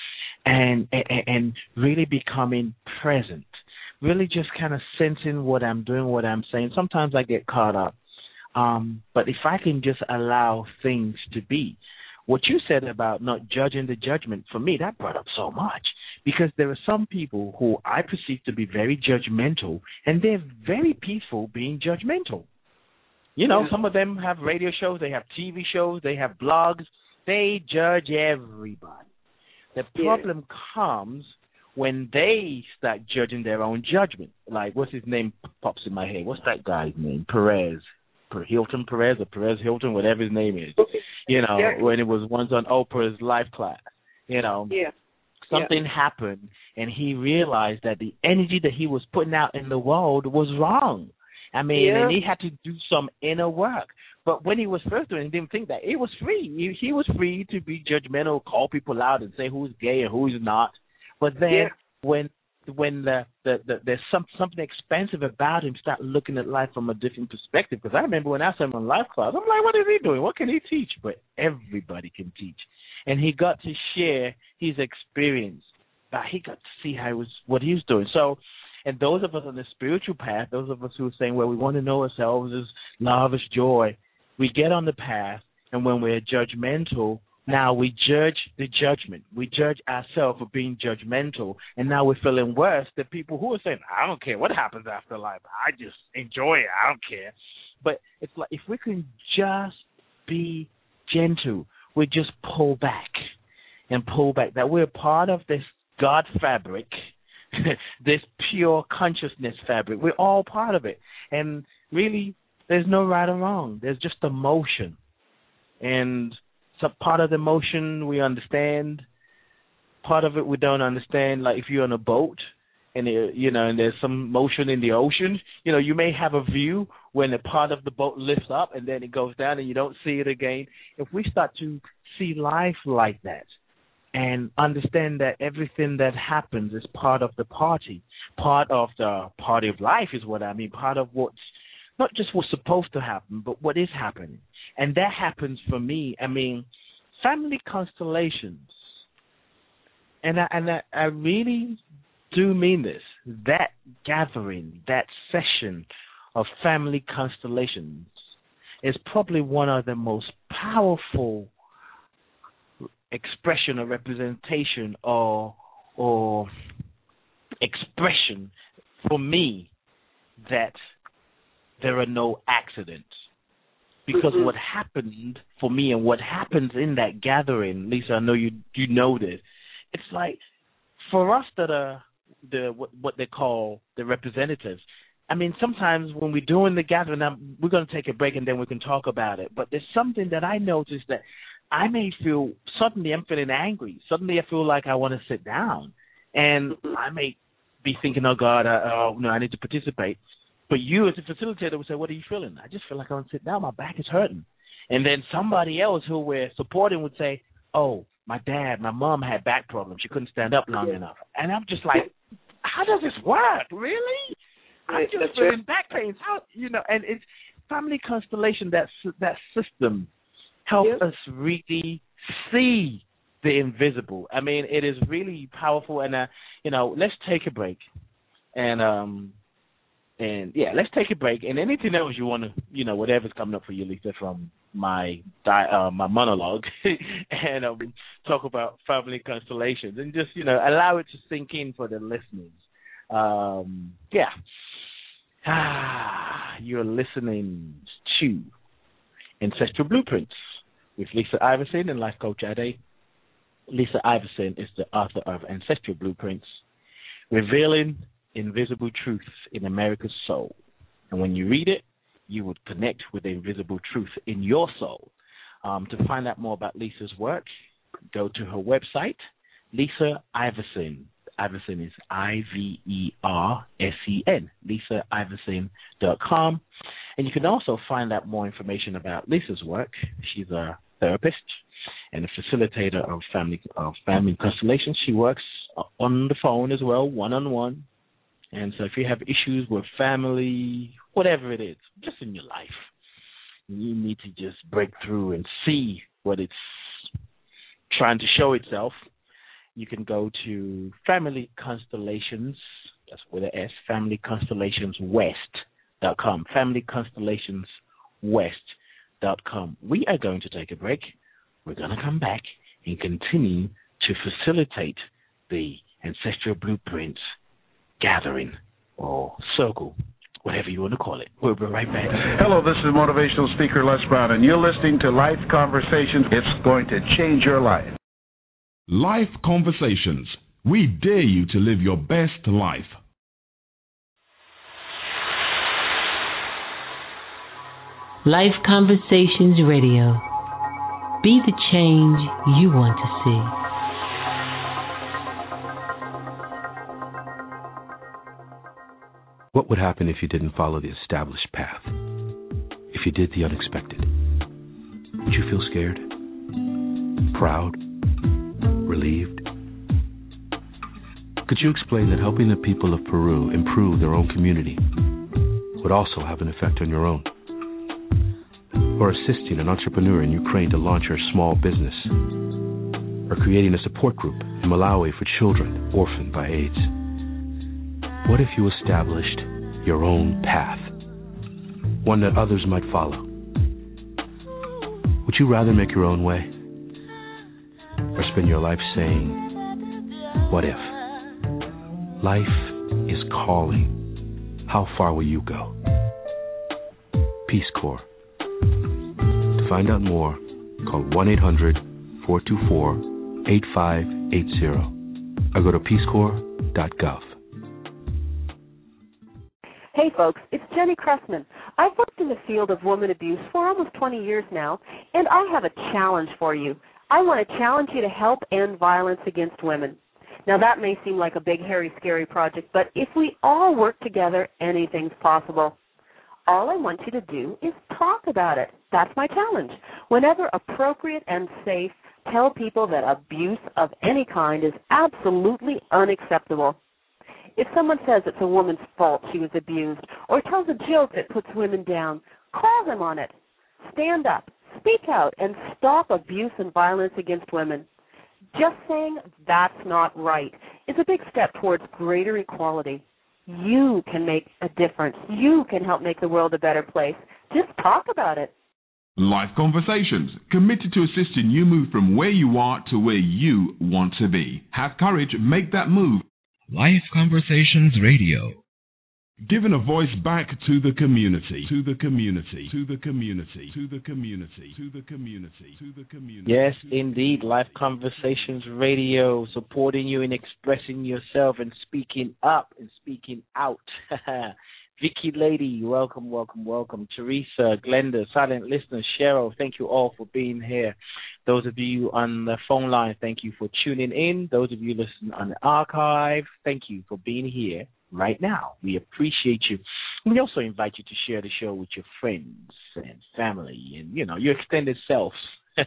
and and, and really becoming present. Really just kind of sensing what I'm doing, what I'm saying. Sometimes I get caught up. Um, but if I can just allow things to be. What you said about not judging the judgment, for me, that brought up so much. Because there are some people who I perceive to be very judgmental, and they're very peaceful being judgmental. You know, yeah. Some of them have radio shows, they have T V shows, they have blogs. They judge everybody. The problem yeah. comes when they start judging their own judgment. Like, what's his name pops in my head? What's that guy's name? Perez. Per Hilton Perez or Perez Hilton, whatever his name is. You know, yeah. when it was once on Oprah's Life Class. You know, yeah. something yeah. happened, and he realized that the energy that he was putting out in the world was wrong. I mean, yeah. and he had to do some inner work. But when he was first doing it, he didn't think that. It was free. He, he was free to be judgmental, call people out and say who's gay and who's not. But then yeah. when when the, the, the there's some something expensive about him, start looking at life from a different perspective. Because I remember when I saw him on Life Class, I'm like, what is he doing? What can he teach? But everybody can teach. And he got to share his experience. Uh, he got to see how he was, what he was doing. So, and those of us on the spiritual path, those of us who are saying, well, we want to know ourselves as love, as joy, we get on the path, and when we're judgmental, now we judge the judgment. We judge ourselves for being judgmental, and now we're feeling worse than people who are saying, I don't care what happens after life. I just enjoy it. I don't care. But it's like if we can just be gentle, we just pull back and pull back, that we're part of this God fabric, this pure consciousness fabric. We're all part of it. And really, there's no right or wrong. There's just emotion. And some part of the emotion we understand, part of it we don't understand. Like if you're on a boat and it, you know, and there's some motion in the ocean, you know, you may have a view when a part of the boat lifts up and then it goes down and you don't see it again. If we start to see life like that and understand that everything that happens is part of the party, part of the party of life is what I mean, part of what's not just what's supposed to happen, but what is happening. And that happens for me. I mean, family constellations, and I, and I, I really do mean this, that gathering, that session of family constellations is probably one of the most powerful expression or representation or or expression for me that there are no accidents. Because mm-hmm. what happened for me and what happens in that gathering, Lisa, I know you you know this, it's like for us that are the what, what they call the representatives, I mean, sometimes when we're doing the gathering, I'm, we're going to take a break and then we can talk about it. But there's something that I noticed that I may feel, suddenly I'm feeling angry. Suddenly I feel like I want to sit down. And mm-hmm. I may be thinking, oh, God, I, oh, no, I need to participate. But you as a facilitator would say, what are you feeling? I just feel like I want to sit down. My back is hurting. And then somebody else who we're supporting would say, oh, my dad, my mom had back problems. She couldn't stand up long yeah. enough. And I'm just like, how does this work? Really? I'm just That's feeling right. back pains. How, you know, and it's family constellation, that, that system helps yep. us really see the invisible. I mean, it is really powerful. And, uh, you know, let's take a break. And, um, And, yeah, let's take a break. And anything else you want to, you know, whatever's coming up for you, Lisa, from my di- uh, my monologue, and um, talk about family constellations and just, you know, allow it to sink in for the listeners. Um, yeah. Ah, you're listening to Ancestral Blueprints with Lisa Iverson and Life Coach Ade. Lisa Iverson is the author of Ancestral Blueprints, revealing invisible truths in America's soul. And when you read it, you would connect with the invisible truth in your soul. Um, to find out more about Lisa's work, go to her website, Lisa Iverson, Iversen is I V E R S E N, Lisa Iversen dot com. And you can also find out more information about Lisa's work. She's a therapist and a facilitator of family of family constellations. She works on the phone as well, one-on-one. And so if you have issues with family, whatever it is, just in your life, you need to just break through and see what it's trying to show itself, you can go to Family Constellations, that's with an S, Family Constellations West dot com, Family Constellations West dot com. We are going to take a break. We're going to come back and continue to facilitate the Ancestral Blueprints gathering or circle, whatever you want to call it. We'll be right back. Hello, this is motivational speaker Les Brown, and you're listening to Life Conversations. It's going to change your life. Life Conversations. We dare you to live your best life. Life Conversations Radio. Be the change you want to see. What would happen if you didn't follow the established path? If you did the unexpected? Would you feel scared? Proud? Relieved? Could you explain that helping the people of Peru improve their own community would also have an effect on your own? Or assisting an entrepreneur in Ukraine to launch her small business? Or creating a support group in Malawi for children orphaned by AIDS? What if you established your own path, one that others might follow? Would you rather make your own way, or spend your life saying, what if? Life is calling. How far will you go? Peace Corps. To find out more, call one eight hundred, four two four, eight five eight zero or go to peace corps dot gov. Hey folks, it's Jenny Cressman. I've worked in the field of woman abuse for almost twenty years now, and I have a challenge for you. I want to challenge you to help end violence against women. Now that may seem like a big, hairy, scary project, but if we all work together, anything's possible. All I want you to do is talk about it. That's my challenge. Whenever appropriate and safe, tell people that abuse of any kind is absolutely unacceptable. If someone says it's a woman's fault she was abused or tells a joke that puts women down, call them on it. Stand up, speak out, and stop abuse and violence against women. Just saying that's not right is a big step towards greater equality. You can make a difference. You can help make the world a better place. Just talk about it. Life Conversations, committed to assisting you move from where you are to where you want to be. Have courage, make that move. Life Conversations Radio. Giving a voice back to the community, to the community, to the community, to the community, to the community, to the community. Yes, indeed, Life Conversations Radio, supporting you in expressing yourself and speaking up and speaking out. Vicky Lady, welcome, welcome, welcome. Teresa, Glenda, silent listener, Cheryl, thank you all for being here. Those of you on the phone line, thank you for tuning in. Those of you listening on the archive, thank you for being here right now. We appreciate you. We also invite you to share the show with your friends and family and, you know, your extended selves.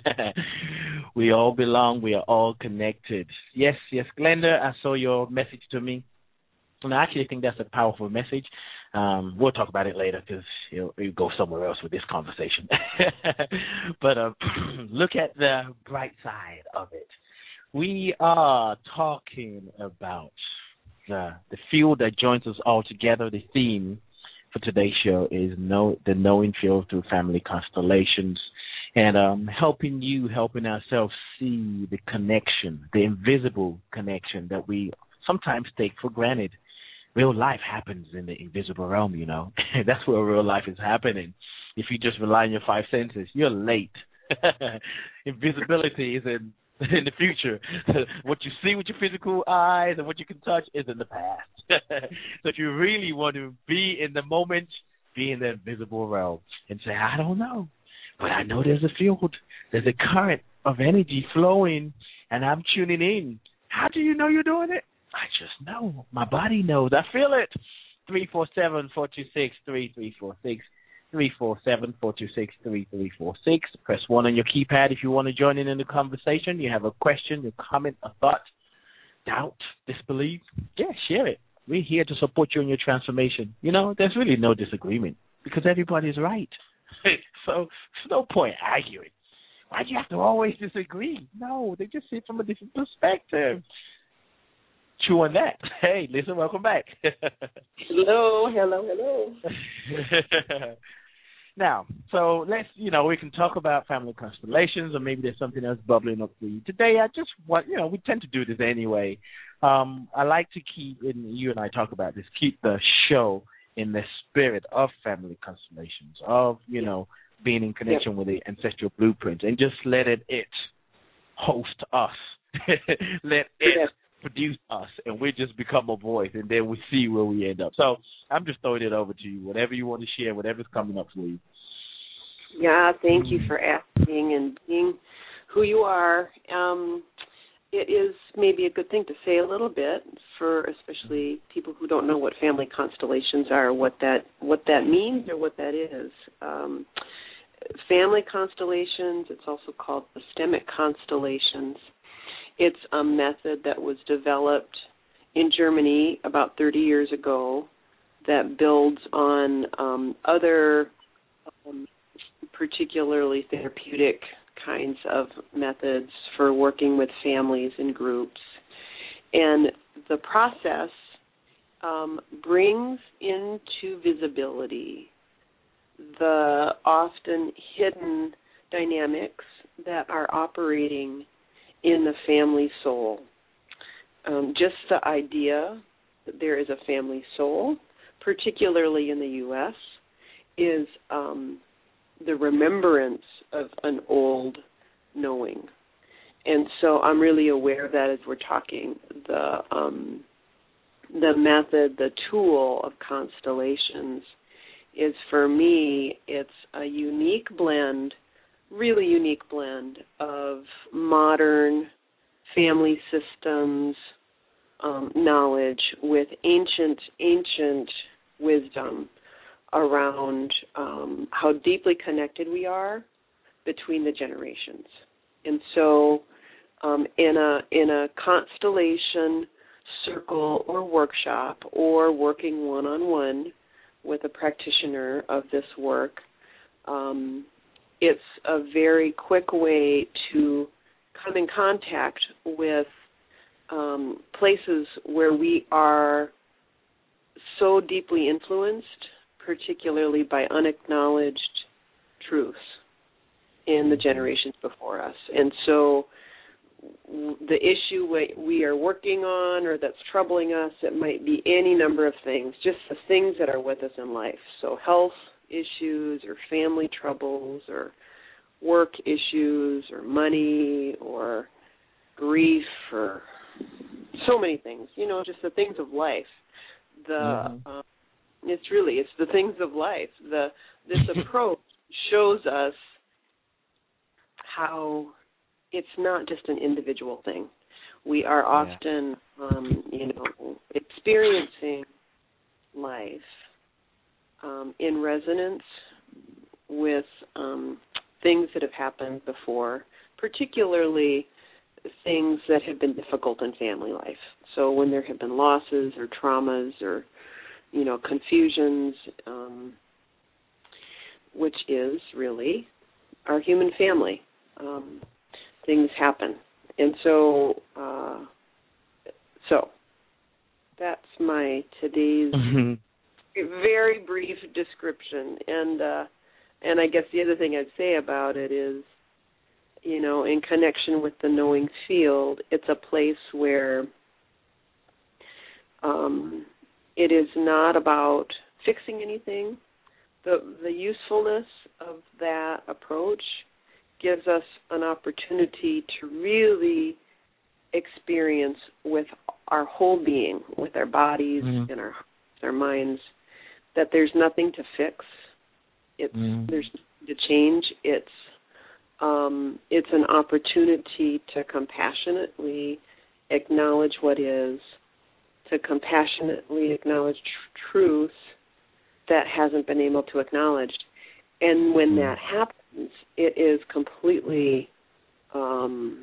We all belong. We are all connected. Yes, yes, Glenda, I saw your message to me. And I actually think that's a powerful message. Um, we'll talk about it later because you'll, you'll go somewhere else with this conversation. But uh, look at the bright side of it. We are talking about the, the field that joins us all together. The theme for today's show is know, the knowing field through family constellations, and um, helping you, helping ourselves see the connection, the invisible connection that we sometimes take for granted. Real life happens in the invisible realm, you know. That's where real life is happening. If you just rely on your five senses, you're late. Invisibility is in, in the future. What you see with your physical eyes and what you can touch is in the past. So if you really want to be in the moment, be in the invisible realm and say, I don't know, but I know there's a field. There's a current of energy flowing, and I'm tuning in. How do you know you're doing it? I just know. My body knows. I feel it. three four seven, four two six, three three four six. three four seven, four two six, three three four six. Press one on your keypad if you want to join in in the conversation. You have a question, a comment, a thought, doubt, disbelief. Yeah, share it. We're here to support you in your transformation. You know, there's really no disagreement because everybody's right. So there's no point arguing. Why do you have to always disagree? No, they just see it from a different perspective. Chew on that. Hey, listen, welcome back. Hello, hello, hello. Now, so let's, you know, we can talk about family constellations, or maybe there's something else bubbling up for you. Today, I just want, you know, we tend to do this anyway. Um, I like to keep, and you and I talk about this, keep the show in the spirit of family constellations, of, you know, being in connection yep. with the ancestral blueprint, and just let it, it host us. Let it yep. produce us, and we just become a voice, and then we see where we end up. So I'm just throwing it over to you. Whatever you want to share, whatever's coming up for you. Yeah, thank you for asking and being who you are. Um, it is maybe a good thing to say a little bit for especially people who don't know what family constellations are, what that what that means or what that is. Um, family constellations, it's also called systemic constellations. It's a method that was developed in Germany about thirty years ago that builds on um, other um, particularly therapeutic kinds of methods for working with families and groups. And the process um, brings into visibility the often hidden dynamics that are operating in the family soul. Um, just the idea that there is a family soul, particularly in the U S, is um, the remembrance of an old knowing. And so I'm really aware of that as we're talking. The um, the method, the tool of constellations is, for me, it's a unique blend, really unique blend of modern family systems um, knowledge with ancient, ancient wisdom around um, how deeply connected we are between the generations. And so um, in a in a constellation circle or workshop, or working one-on-one with a practitioner of this work, um, it's a very quick way to come in contact with um, places where we are so deeply influenced, particularly by unacknowledged truths in the generations before us. And so the issue we are working on or that's troubling us, it might be any number of things, just the things that are with us in life. So health issues or family troubles or work issues or money or grief or so many things, you know, just the things of life. The mm-hmm. uh, it's really, it's the things of life. The this approach shows us how it's not just an individual thing. We are often, yeah. um, you know, experiencing life um, in resonance with um, things that have happened before, particularly things that have been difficult in family life. So when there have been losses or traumas or, you know, confusions, um, which is really our human family. Um, things happen. And so uh, so that's my today's mm-hmm. very brief description. And uh, and I guess the other thing I'd say about it is, you know, in connection with the knowing field, it's a place where um, it is not about fixing anything. The the usefulness of that approach gives us an opportunity to really experience with our whole being, with our bodies mm-hmm. and our our minds, that there's nothing to fix. It's mm-hmm. there's nothing to change. It's um, it's an opportunity to compassionately acknowledge what is to compassionately acknowledge tr- truth that hasn't been able to acknowledge. And when that happens, it is completely um,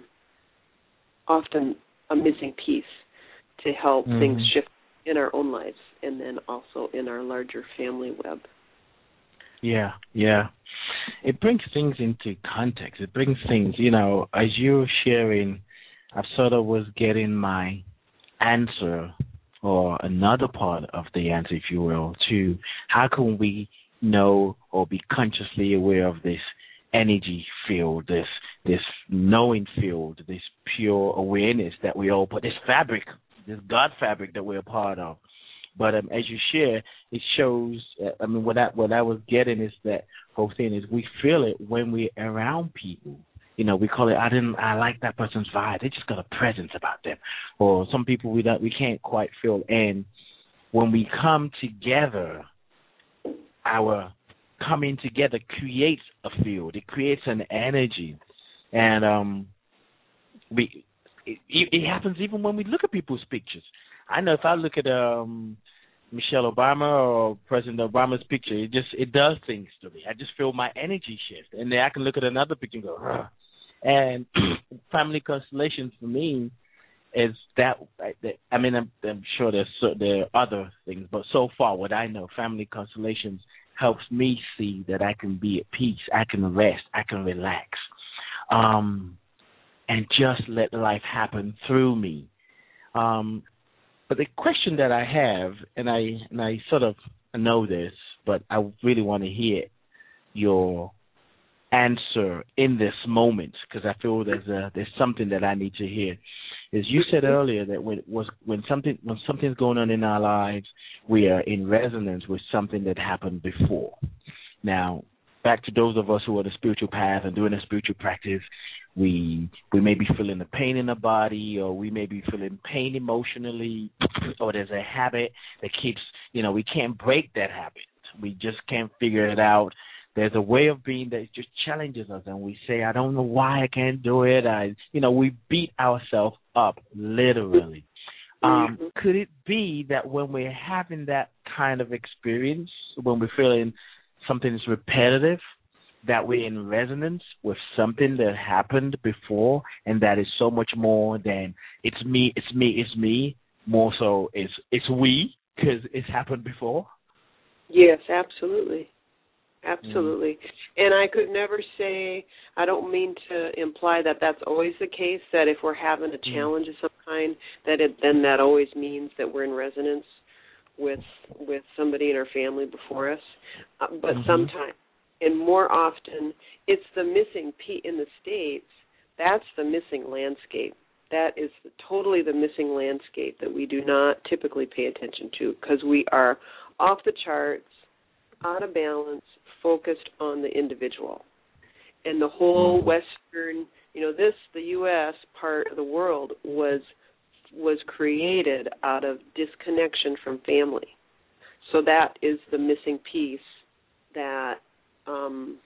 often a missing piece to help mm-hmm. things shift in our own lives and then also in our larger family web. Yeah, yeah. It brings things into context. It brings things, you know, as you're sharing, I sort of was getting my answer or another part of the answer, if you will, to how can we know or be consciously aware of this energy field, this this knowing field, this pure awareness that we all put, this fabric, this God fabric that we're a part of. But um, as you share, it shows, uh, I mean, what I, what I was getting is that whole thing is we feel it when we're around people. You know, we call it, I didn't, I like that person's vibe. They just got a presence about them. Or some people we don't, we can't quite feel. And when we come together, our coming together creates a field. It creates an energy. And um, we it, it happens even when we look at people's pictures. I know if I look at um, Michelle Obama or President Obama's picture, it just it does things to me. I just feel my energy shift, and then I can look at another picture and go, Ugh. And family constellations for me is that. I mean, I'm, I'm sure there's there are other things, but so far, what I know, family constellations helps me see that I can be at peace, I can rest, I can relax, um, and just let life happen through me. Um, But the question that I have, and I and I sort of know this, but I really want to hear your answer in this moment because I feel there's a, there's something that I need to hear. Is you said earlier that when was when something when something's going on in our lives, we are in resonance with something that happened before. Now, back to those of us who are on the spiritual path and doing a spiritual practice. We we may be feeling the pain in the body, or we may be feeling pain emotionally, or there's a habit that keeps, you know, we can't break that habit. We just can't figure it out. There's a way of being that just challenges us, and we say, I don't know why I can't do it. I, you know, we beat ourselves up, literally. Um, could it be that when we're having that kind of experience, when we're feeling something is repetitive, that we're in resonance with something that happened before, and that is so much more than it's me, it's me, it's me, more so it's it's we, because it's happened before? Yes, absolutely. Absolutely. Mm. And I could never say, I don't mean to imply that that's always the case, that if we're having a challenge mm. of some kind, that it, then that always means that we're in resonance with with somebody in our family before us. Uh, but mm-hmm. sometimes, and more often, it's the missing piece in the States. That's the missing landscape. That is totally the missing landscape that we do not typically pay attention to because we are off the charts, out of balance, focused on the individual. And the whole mm-hmm. Western, you know, this, the U S part of the world was was created out of disconnection from family. So that is the missing piece that Um,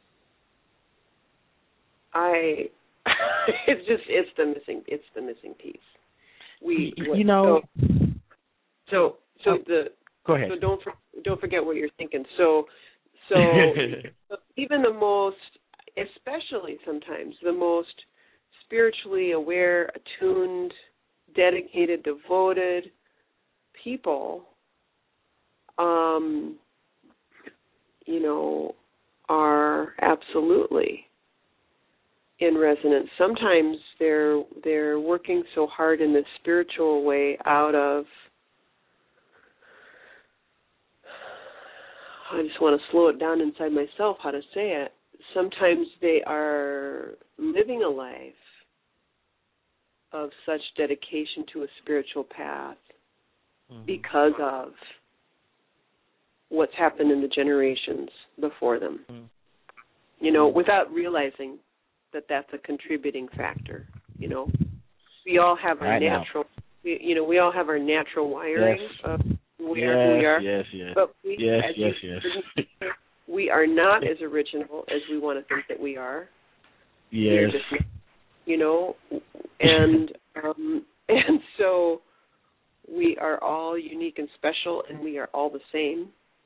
I, it's just, it's the missing, it's the missing piece. We, you know, so, so, so oh, the, go ahead. So don't, don't forget what you're thinking. So, so even the most, especially sometimes the most spiritually aware, attuned, dedicated, devoted people, um, you know, are absolutely in resonance. Sometimes they're they're working so hard in this spiritual way out of, I just want to slow it down inside myself how to say it. Sometimes they are living a life of such dedication to a spiritual path mm-hmm. because of what's happened in the generations before them, mm. you know, without realizing that that's a contributing factor. You know, we all have our right natural, we, you know, we all have our natural wiring yes. of where yes, we are. Yes, yes, but we, yes, yes, you, yes. we are not as original as we want to think that we are. Yes. Just, you know, and um, and so we are all unique and special, and we are all the same.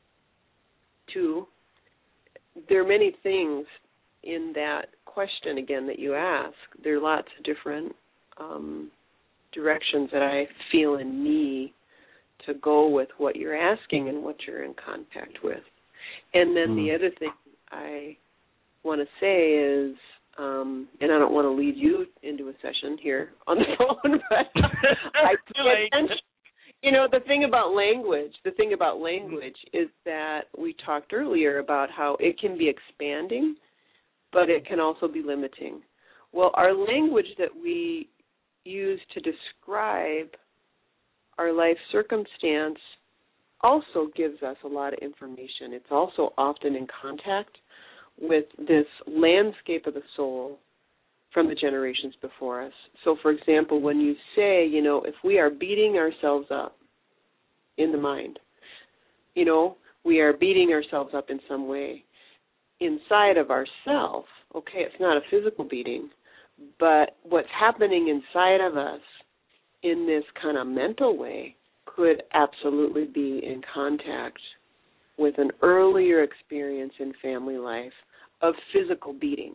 Two, there are many things in that question, again, that you ask. There are lots of different um, directions that I feel in me to go with what you're asking and what you're in contact with. And then mm. the other thing I want to say is, um, and I don't want to lead you into a session here on the phone, but I pay attention. You know, the thing about language, the thing about language is that we talked earlier about how it can be expanding, but it can also be limiting. Well, our language that we use to describe our life circumstance also gives us a lot of information. It's also often in contact with this landscape of the soul from the generations before us. So, for example, when you say, you know, if we are beating ourselves up in the mind, you know, we are beating ourselves up in some way inside of ourself, okay, it's not a physical beating, but what's happening inside of us in this kind of mental way could absolutely be in contact with an earlier experience in family life of physical beating.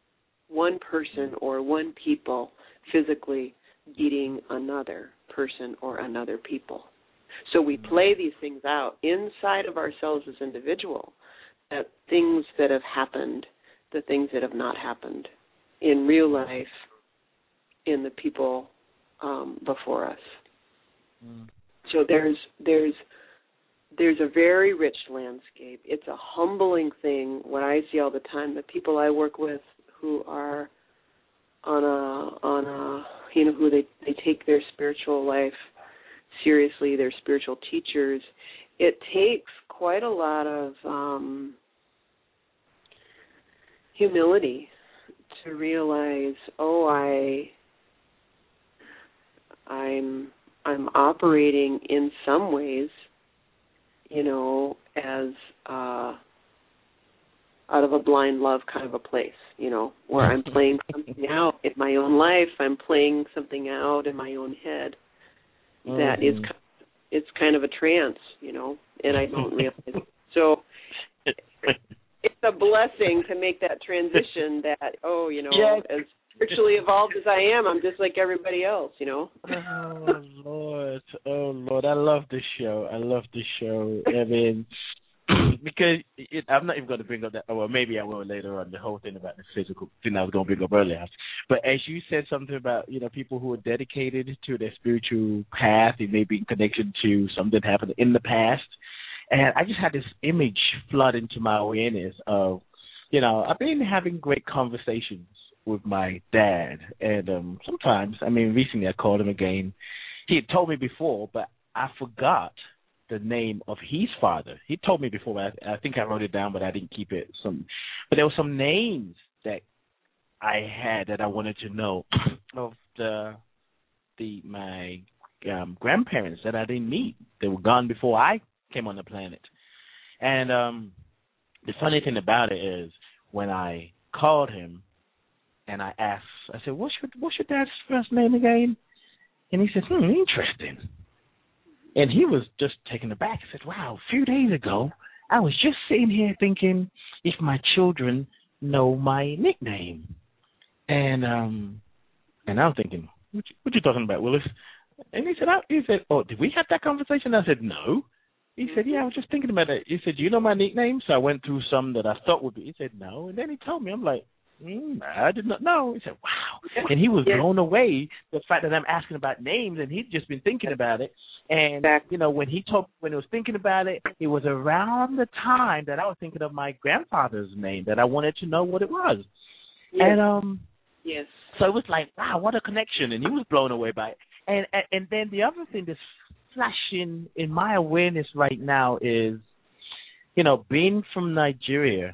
One person or one people physically beating another person or another people. So we play these things out inside of ourselves as individuals, that things that have happened, the things that have not happened in real life in the people um, before us. Mm. So there's there's there's a very rich landscape. It's a humbling thing. What I see all the time, the people I work with who are on a on a you know who they, they take their spiritual life seriously, they're spiritual teachers. It takes quite a lot of um, humility to realize, oh, I I'm I'm operating in some ways, you know, as uh, out of a blind love kind of a place, you know, where I'm playing something out in my own life. I'm playing something out in my own head that mm-hmm. is it's kind of a trance, you know, and I don't realize. So it's a blessing to make that transition that, oh, you know, yes. as spiritually evolved as I am, I'm just like everybody else, you know. Oh, Lord. Oh, Lord. I love this show. I love this show. I mean, because it, I'm not even going to bring up that, oh, well, maybe I will later on, the whole thing about the physical thing I was going to bring up earlier. But as you said something about, you know, people who are dedicated to their spiritual path, it may be in connection to something that happened in the past. And I just had this image flood into my awareness of, you know, I've been having great conversations with my dad. And um, sometimes, I mean, recently I called him again. He had told me before, but I forgot the name of his father. He told me before, but I, I think I wrote it down, but I didn't keep it. Some, but there were some names that I had that I wanted to know of the the my um, grandparents that I didn't meet. They were gone before I came on the planet. And um, the funny thing about it is when I called him and I asked, I said, what's your, what's your dad's first name again? And he said, hmm, interesting. And he was just taken aback. He said, wow, a few days ago, I was just sitting here thinking if my children know my nickname. And um, and I'm thinking, what you, what you talking about, Willis? And he said, oh, he said, oh, did we have that conversation? I said, no. He said, yeah, I was just thinking about it. He said, do you know my nickname? So I went through some that I thought would be. He said, no. And then he told me. I'm like, mm, I did not know. He said, wow. And he was yeah. blown away the fact that I'm asking about names, and he'd just been thinking about it. And, you know, when he told, when he was thinking about it, it was around the time that I was thinking of my grandfather's name, that I wanted to know what it was. Yes. And um, yes. So it was like, wow, what a connection. And he was blown away by it. And, and, and then the other thing that's flashing in my awareness right now is, you know, being from Nigeria,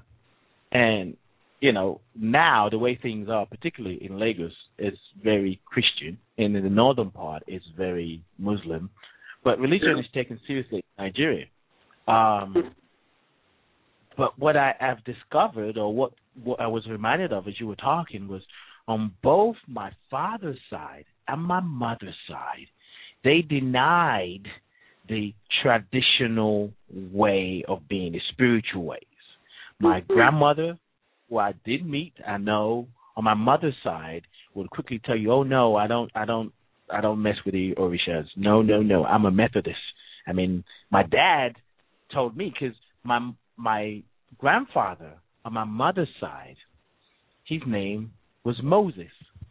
and, you know, now the way things are, particularly in Lagos, is very Christian, and in the northern part it's very Muslim. But religion is taken seriously in Nigeria. Um, but what I have discovered, or what, what I was reminded of as you were talking, was on both my father's side and my mother's side, they denied the traditional way of being, the spiritual ways. My mm-hmm. grandmother, who I did meet, I know, on my mother's side, would quickly tell you, "Oh no, I don't, I don't, I don't mess with the Orishas. No, no, no, I'm a Methodist." I mean, my dad told me, because my my grandfather on my mother's side, his name was Moses.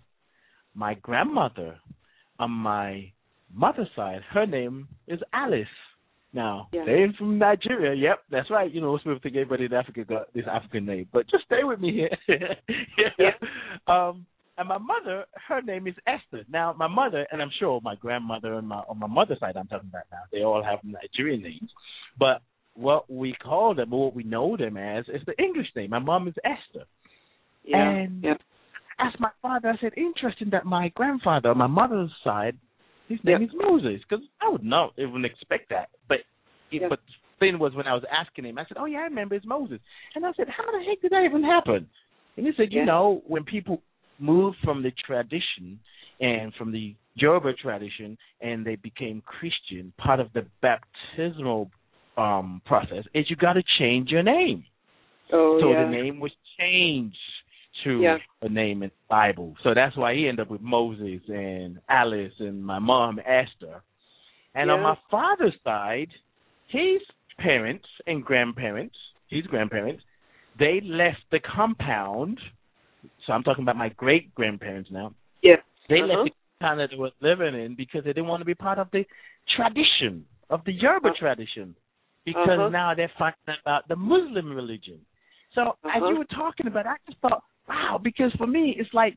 My grandmother on my mother's side, her name is Alice. Now, yeah. they're from Nigeria. Yep, that's right. You know, most people think everybody in Africa got this African name, but just stay with me here. yeah. yeah. Um, and my mother, her name is Esther. Now, my mother, and I'm sure my grandmother and my on my mother's side, I'm talking about now, they all have Nigerian names. But what we call them, or what we know them as, is the English name. My mom is Esther. Yeah. And yeah. I asked my father, I said, interesting that my grandfather on my mother's side, his name yep. is Moses, because I would not even expect that. But it, yep. but the thing was, when I was asking him, I said, "Oh yeah, I remember it's Moses." And I said, "How the heck did that even happen?" And he said, "You yeah. know, when people moved from the tradition and from the Yoruba tradition, and they became Christian, part of the baptismal um, process is you got to change your name. Oh so yeah. the name was changed to yeah. a name in the Bible. So that's why he ended up with Moses and Alice and my mom, Esther. And yeah. on my father's side, his parents and grandparents, his grandparents, they left the compound. So I'm talking about my great-grandparents now. Yeah. They uh-huh. left the compound that they were living in because they didn't want to be part of the tradition, of the Yoruba uh-huh. tradition, because uh-huh. now they're finding out the Muslim religion. So uh-huh. as you were talking about it, I just thought, wow, because for me, it's like,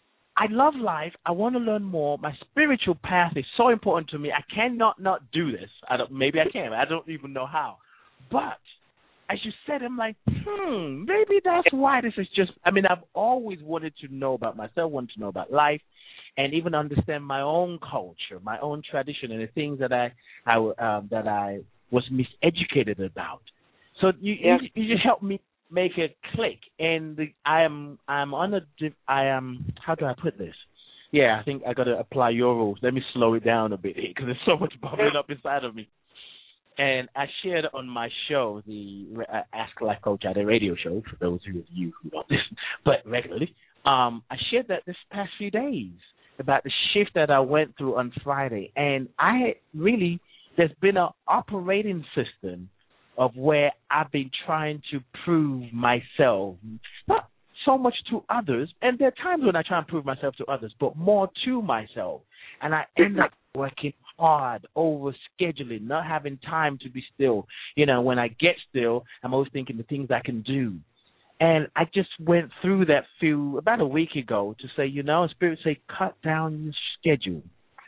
I love life. I want to learn more. My spiritual path is so important to me. I cannot not do this. I don't. Maybe I can. I don't even know how. But as you said, I'm like, hmm, maybe that's why this is just, I mean, I've always wanted to know about myself, wanted to know about life, and even understand my own culture, my own tradition, and the things that I, I um, that I was miseducated about. So you, yeah. you, you just helped me make it click, and the, I am I'm on a I am how do I put this? Yeah, I think I got to apply your rules. Let me slow it down a bit because there's so much bubbling up inside of me. And I shared on my show, the uh, Ask Life Coach at a radio show, for those of you who don't listen, but regularly. Um, I shared that this past few days about the shift that I went through on Friday, and I really there's been an operating system of where I've been trying to prove myself, not so much to others, and there are times when I try and prove myself to others, but more to myself. And I end up working hard, over scheduling, not having time to be still. You know, when I get still, I'm always thinking the things I can do. And I just went through that few, about a week ago, to say, you know, Spirit say, cut down your schedule,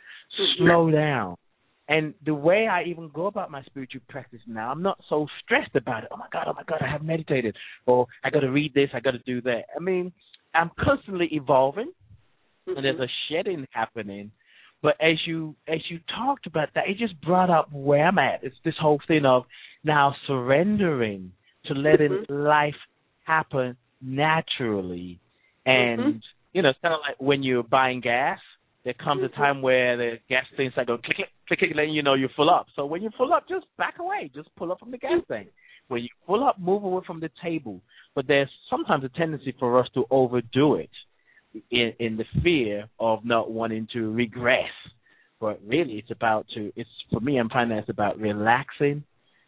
slow down. And the way I even go about my spiritual practice now, I'm not so stressed about it. Oh, my God, oh, my God, I have meditated. Or I got to read this, I got to do that. I mean, I'm constantly evolving, mm-hmm. and there's a shedding happening. But as you as you talked about that, it just brought up where I'm at. It's this whole thing of now surrendering to letting mm-hmm. life happen naturally. And, mm-hmm. you know, it's kind of like when you're buying gas. There comes a time where the gas things like go click, click, click, letting you know you're full up. So when you're full up, just back away. Just pull up from the gas tank. When you pull up, move away from the table. But there's sometimes a tendency for us to overdo it in, in the fear of not wanting to regress. But really, it's about to. It's for me. I'm finding it's about relaxing,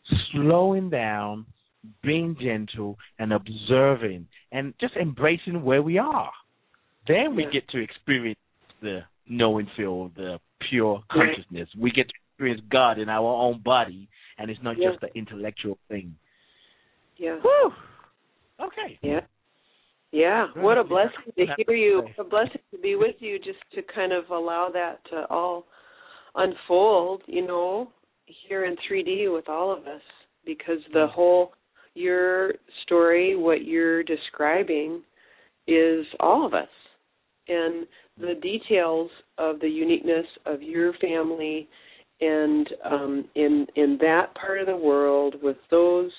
slowing down, being gentle, and observing, and just embracing where we are. Then we get to experience the knowing feel, the pure consciousness. We get to experience God in our own body, and it's not yeah. just the intellectual thing. Yeah. Whew. Okay. Yeah. Yeah. What a blessing to hear you. A blessing to be with you, just to kind of allow that to all unfold, you know, here in three D with all of us, because the whole, your story, what you're describing is all of us. And the details of the uniqueness of your family and um, in in that part of the world with those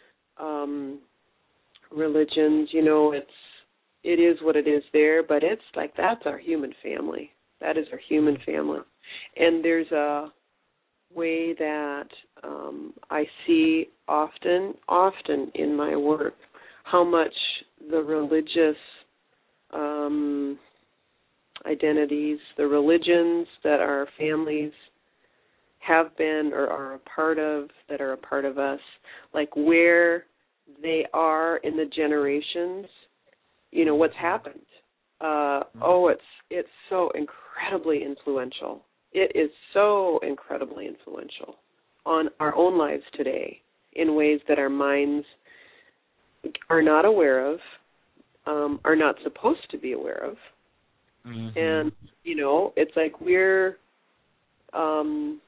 um, religions, you know, it's it is what it is there, but it's like that's our human family. That is our human family. And there's a way that um, I see often, often in my work, how much the religious um, identities, the religions that our families have been or are a part of, that are a part of us, like where they are in the generations, you know, what's happened. Uh, oh, it's it's so incredibly influential. It is so incredibly influential on our own lives today in ways that our minds are not aware of, um, are not supposed to be aware of. Mm-hmm. And, you know, it's like we're, um,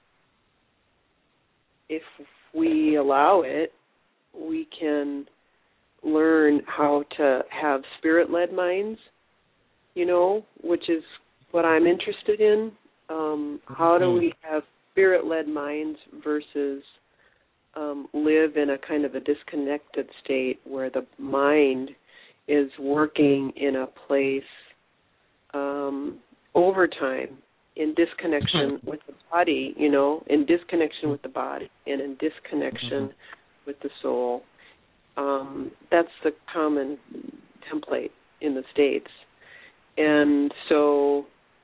if we allow it, we can learn how to have spirit-led minds, you know, which is what I'm interested in. Um, how do we have spirit-led minds versus um, live in a kind of a disconnected state where the mind is working in a place um, over time in disconnection with the body, you know, in disconnection with the body and in disconnection mm-hmm. with the soul. Um, that's the common template in the States. And so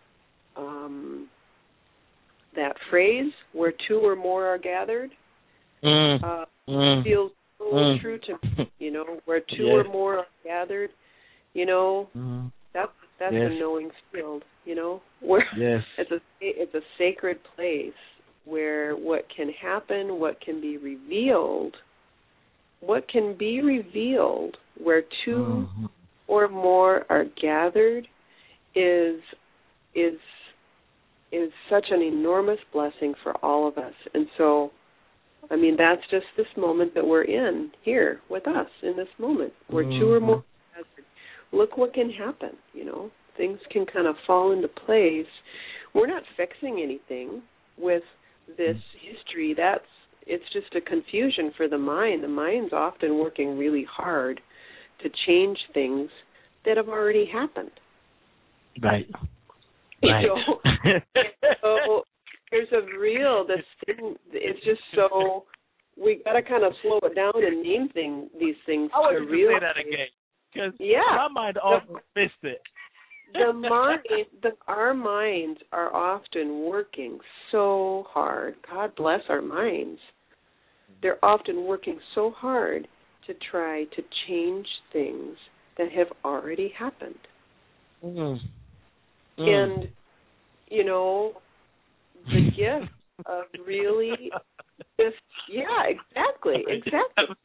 um, that phrase, where two or more are gathered, mm. Uh, mm. feels so mm. true to me, you know, where two yes. or more are gathered, you know, mm. that's, that's yes. a knowing field, you know, where yes. it's a it's a sacred place where what can happen, what can be revealed, what can be revealed where two mm-hmm. or more are gathered is is is such an enormous blessing for all of us. And so, I mean, that's just this moment that we're in here with us in this moment, where mm-hmm. two or more are gathered. Look what can happen, you know. Things can kind of fall into place. We're not fixing anything with this history. That's it's just a confusion for the mind. The mind's often working really hard to change things that have already happened. Right. You right. know? So there's a real this thing. It's just so we got to kind of slow it down and name thing these things. I want to you to realize. say that again, because yeah. my mind often missed it. The mind, the, our minds are often working so hard. God bless our minds. They're often working so hard to try to change things that have already happened. Mm. Mm. And, you know, the gift of really just, yeah, exactly, exactly.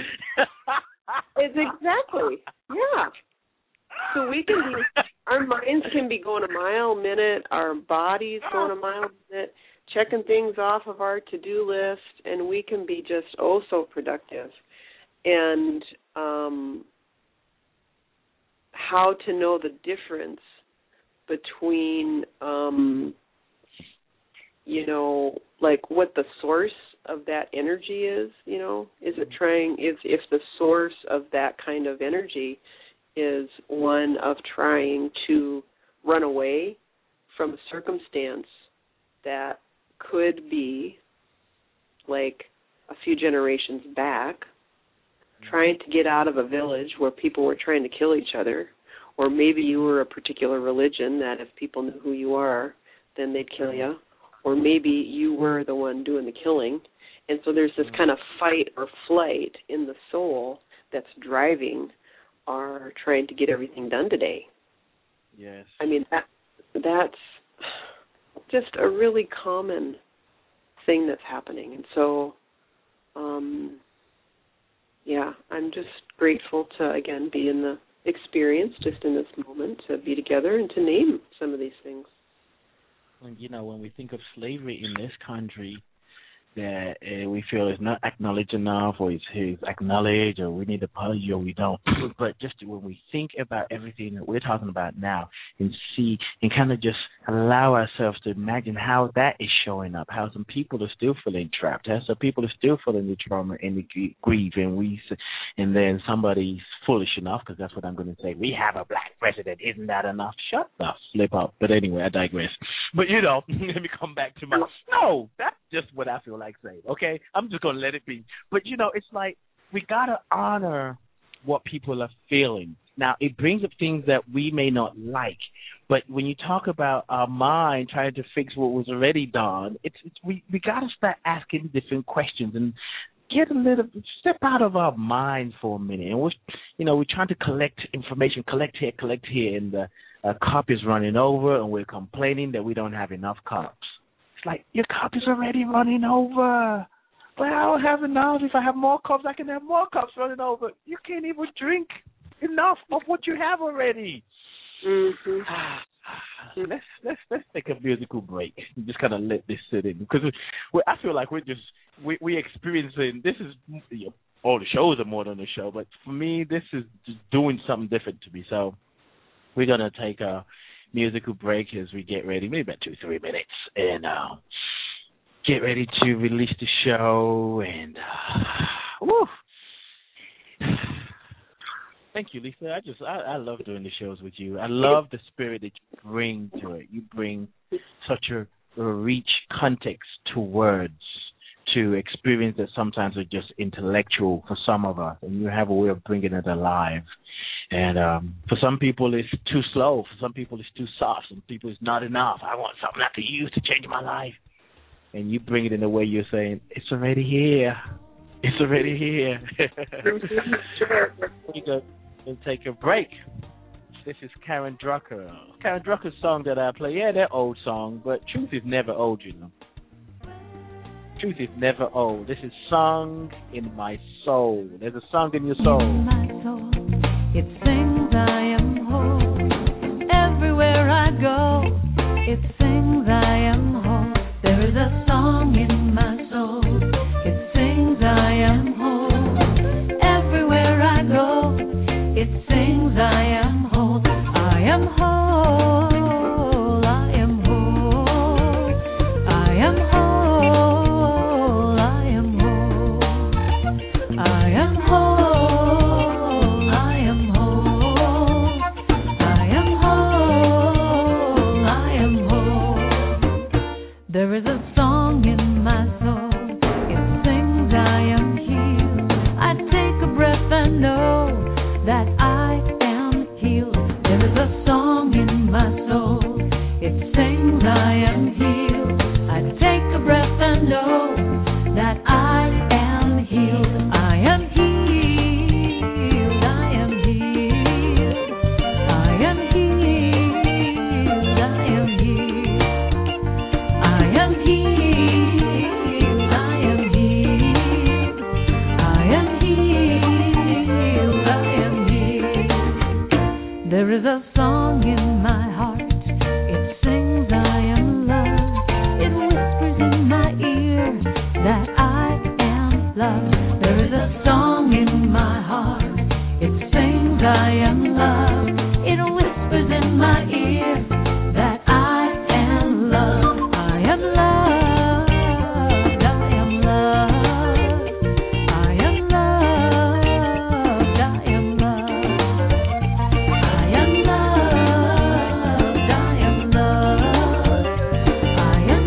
It's exactly, yeah. So we can be, our minds can be going a mile a minute, our bodies going a mile a minute, checking things off of our to-do list, and we can be just oh so productive. And um, how to know the difference between, um, you know, like what the source of that energy is, you know, is it trying, if, if the source of that kind of energy is one of trying to run away from a circumstance that could be like a few generations back, trying to get out of a village where people were trying to kill each other, or maybe you were a particular religion that if people knew who you are, then they'd kill you, or maybe you were the one doing the killing. And so there's this kind of fight or flight in the soul that's driving our trying to get everything done today. Yes. I mean, that that's just a really common thing that's happening. And so, um, yeah, I'm just grateful to, again, be in the experience just in this moment, to be together and to name some of these things. And, you know, when we think of slavery in this country, that uh, we feel is not acknowledged enough, or it's, it's acknowledged, or we need to apology, or we don't. But just when we think about everything that we're talking about now and see and kind of just allow ourselves to imagine how that is showing up, how some people are still feeling trapped, how some people are still feeling the trauma and the grief, and we, and then somebody's foolish enough, because that's what I'm going to say, we have a black president, isn't that enough? Shut the flip up. But anyway, I digress. But, you know, let me come back to my, no, that's just what I feel like saying, okay? I'm just going to let it be. But, you know, it's like we got to honor what people are feeling. Now, it brings up things that we may not like, but when you talk about our mind trying to fix what was already done, it's, it's we, we got to start asking different questions and get a little, step out of our mind for a minute. And we're, you know, we're trying to collect information, collect here, collect here, and the uh, cup is running over, and we're complaining that we don't have enough cups. It's like, your cup is already running over. But I don't have enough. If I have more cups, I can have more cups running over. You can't even drink enough of what you have already. Mm-hmm. let's let's let's take a musical break. Just kind of let this sit in, because we, I feel like we're just we we experiencing. This is, you know, all the shows are more than a show, but for me, this is just doing something different to me. So we're gonna take a musical break as we get ready, maybe about two three minutes, and uh, get ready to release the show. And uh, woo. Thank you, Lisa. I just I, I love doing the shows with you. I love the spirit that you bring to it. You bring such a, a rich context to words, to experience that sometimes are just intellectual for some of us, and you have a way of bringing it alive. And um, for some people, it's too slow. For some people, it's too soft. Some people, it's not enough. I want something I can use to change my life. And you bring it in a way you're saying, it's already here. It's already here. We're going to take a break. This is Karen Drucker. Karen Drucker's song that I play, yeah, they're old song, but truth is never old, you know. Truth is never old. This is Song in My Soul. There's a song in your soul. In my soul, it sings I am whole. Everywhere I go, it sings I am whole. There is a song in my soul. It sings I am whole. Everywhere I go, it sings I am whole. I am whole. I am whole. I am whole. I am whole. I am whole. I am whole. I am whole. I am whole. There is a song in my soul. It sings I am healed. I take a breath and know that I am healed. There is a song in my soul. It sings I am healed. I take a breath and know that I am healed. I am healed. I am healed. I am healed. I am healed. I am healed. I am healed. I am healed. I am healed. There is a song in my heart. It sings I am loved. It whispers in my ear that I am loved. There is a song in my heart. It sings I am loved. It whispers in my ear that I am loved. I am loved. I am loved. I am loved. I am loved. I am loved. I am loved. I am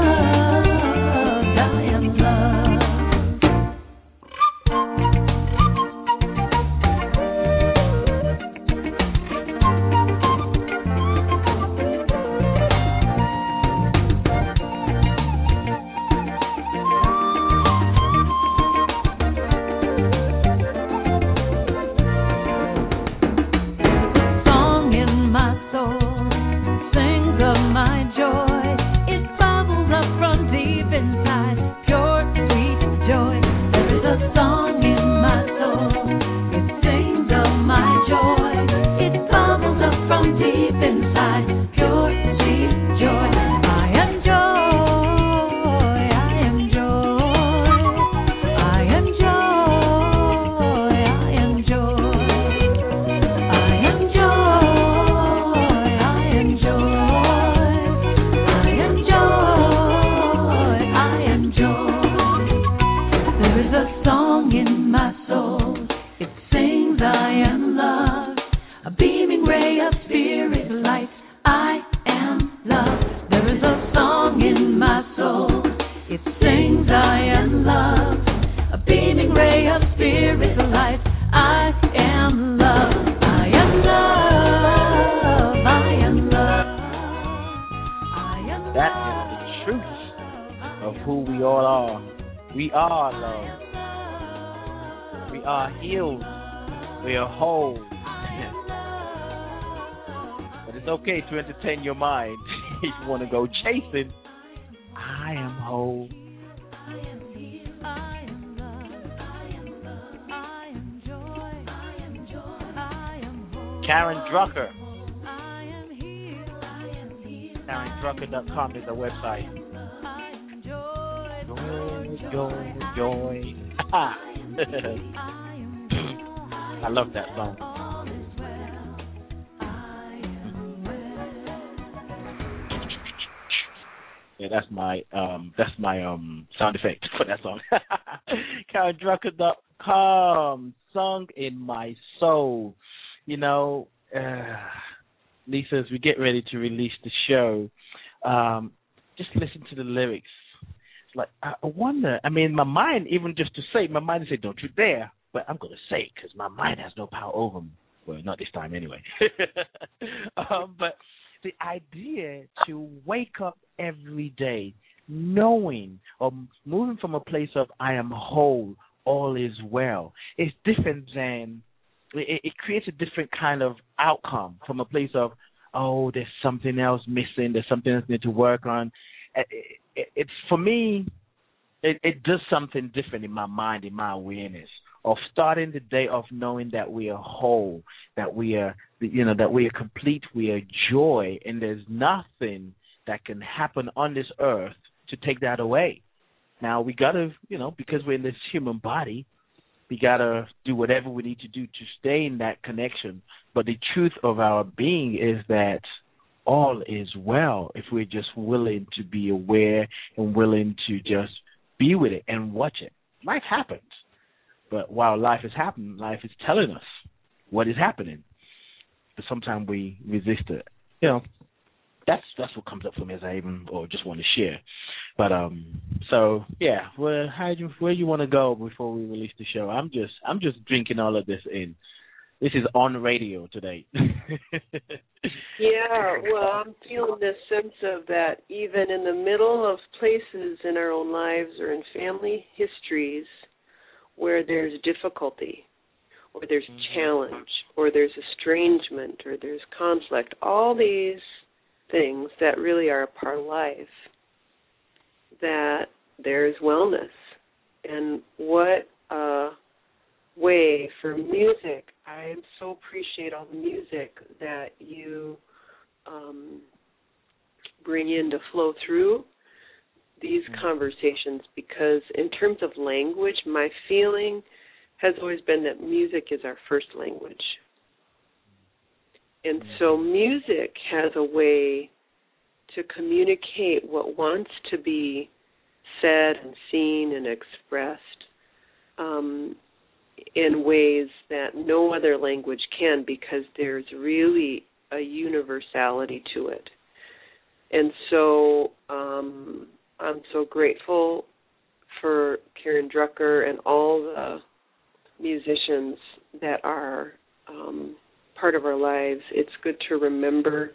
loved. I am loved. Song in my soul sings of my joy. It bubbles up from deep inside, pure sweet joy. There is a song in my soul. It sings of my joy. It bubbles up from deep inside, pure sweet joy. I am joy. I am joy. I am joy. I am joy. I am joy, I am joy, I am joy, I am joy. There is a song in my soul. It sings I am loved. A beaming ray of spirit light. I am loved. There is who we all are. We are love. We are healed. We are whole. But it's okay to entertain your mind if you want to go chasing. I am whole. Karen Drucker. Karen Drucker dot com is our website. Joy, joy, joy. I love that song. Yeah, that's my um that's my um sound effect for that song. Karen Drucker dot com, Song in My Soul. You know, uh, Lisa, as we get ready to release the show, um, just listen to the lyrics. It's like, I wonder, I mean, my mind, even just to say, my mind say, don't you dare, but I'm going to say it because my mind has no power over me. Well, not this time anyway. um, but the idea to wake up every day knowing or moving from a place of I am whole, all is well, is different than, it, it creates a different kind of outcome from a place of, oh, there's something else missing, there's something else I need to work on. It, it, it's, for me, it, it does something different in my mind, in my awareness of starting the day off knowing that we are whole, that we are, you know, that we are complete, we are joy, and there's nothing that can happen on this earth to take that away. Now, we got to, you know, because we're in this human body, we got to do whatever we need to do to stay in that connection. But the truth of our being is that all is well if we're just willing to be aware and willing to just be with it and watch it. Life happens. But while life is happening, life is telling us what is happening. But sometimes we resist it. You know, that's that's what comes up for me as I even or just want to share. But um, so yeah, where how you where you want to go before we release the show? I'm just I'm just drinking all of this in. This is on radio today. Yeah, well, I'm feeling this sense of that even in the middle of places in our own lives or in family histories where there's difficulty or there's mm-hmm. challenge or there's estrangement or there's conflict, all these things that really are a part of life, that there's wellness. And what a way for music. I so appreciate all the music that you um, bring in to flow through these mm-hmm. conversations, because in terms of language, my feeling has always been that music is our first language. And mm-hmm. so music has a way to communicate what wants to be said and seen and expressed um, in ways that no other language can, because there's really a universality to it. And so um, I'm so grateful for Karen Drucker and all the musicians that are um, part of our lives. It's good to remember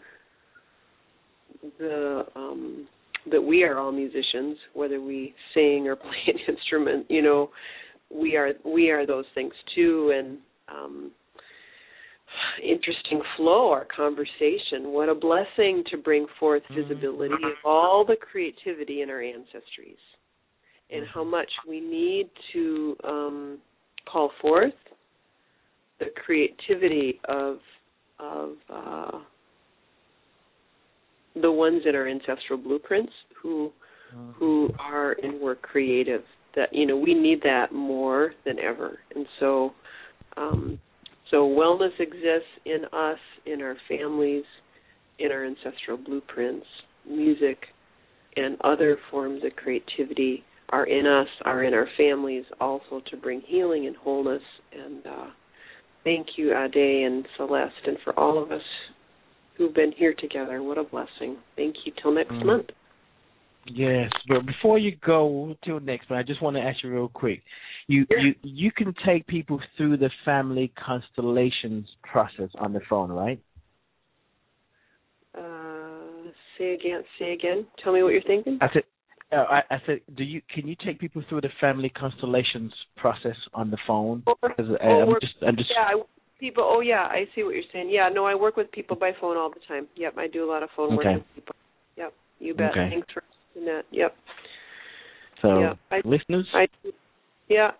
the um, that we are all musicians, whether we sing or play an instrument. You know, we are we are those things too. And um, interesting flow, our conversation. What a blessing to bring forth visibility of all the creativity in our ancestries, and how much we need to um, call forth the creativity of of uh, the ones in our ancestral blueprints who who are and were creative. That, you know, we need that more than ever. And so um, so wellness exists in us, in our families, in our ancestral blueprints. Music and other forms of creativity are in us, are in our families, also to bring healing and wholeness. And uh, thank you, Ade and Celeste, and for all of us who've been here together. What a blessing. Thank you. Till next mm. month. Yes, but before you go till next month, I just want to ask you real quick. You yeah. you you can take people through the family constellations process on the phone, right? Uh, say again. Say again. Tell me what you're thinking. I said, Uh, I, I said, do you can you take people through the family constellations process on the phone? Because oh, I'm work, just, I'm just. Yeah, I, people. Oh, yeah, I see what you're saying. Yeah, no, I work with people by phone all the time. Yep, I do a lot of phone Okay. work with people. Yep, you bet. Okay. Thanks for doing that. Yep. So, yeah, I, listeners. I, yeah.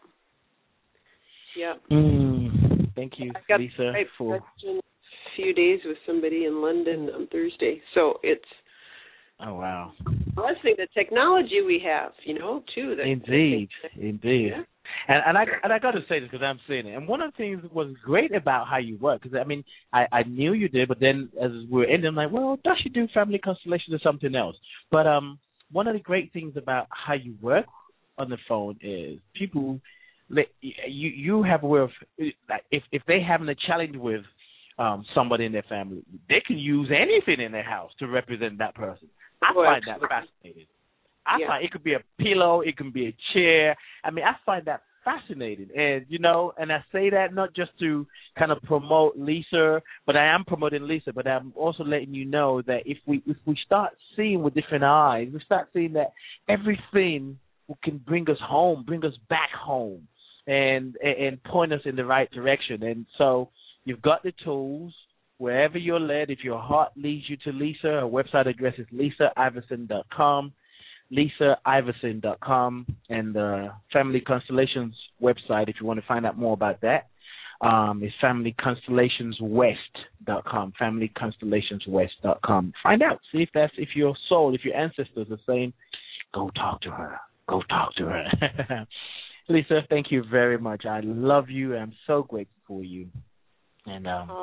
Yeah. Mm, thank you, I got Lisa, a for few days with somebody in London on Thursday. So it's. Oh wow! Blessing the technology we have, you know, too. That, indeed, that indeed. Yeah. And and I and I got to say this because I'm seeing it. And one of the things that was great about how you work, because I mean, I, I knew you did, but then as we were ending, I'm like, well, does she do family constellations or something else? But um, one of the great things about how you work on the phone is people, you you have a way of, like, if if they having a challenge with um somebody in their family, they can use anything in their house to represent that person. I Well, find that fascinating. I yeah. find it could be a pillow, it can be a chair. I mean, I find that fascinating. And, you know, and I say that not just to kind of promote Lisa, but I am promoting Lisa, but I'm also letting you know that if we if we start seeing with different eyes, we start seeing that everything can bring us home, bring us back home, and and point us in the right direction. And so you've got the tools. Wherever you're led, if your heart leads you to Lisa, her website address is lisa iverson dot com, lisa iverson dot com, and the Family Constellations website, if you want to find out more about that, um, is family constellations west dot com, family constellations west dot com. Find out, see if that's if your soul, if your ancestors are saying, go talk to her, go talk to her. Lisa, thank you very much. I love you. I'm so grateful for you. And um, oh,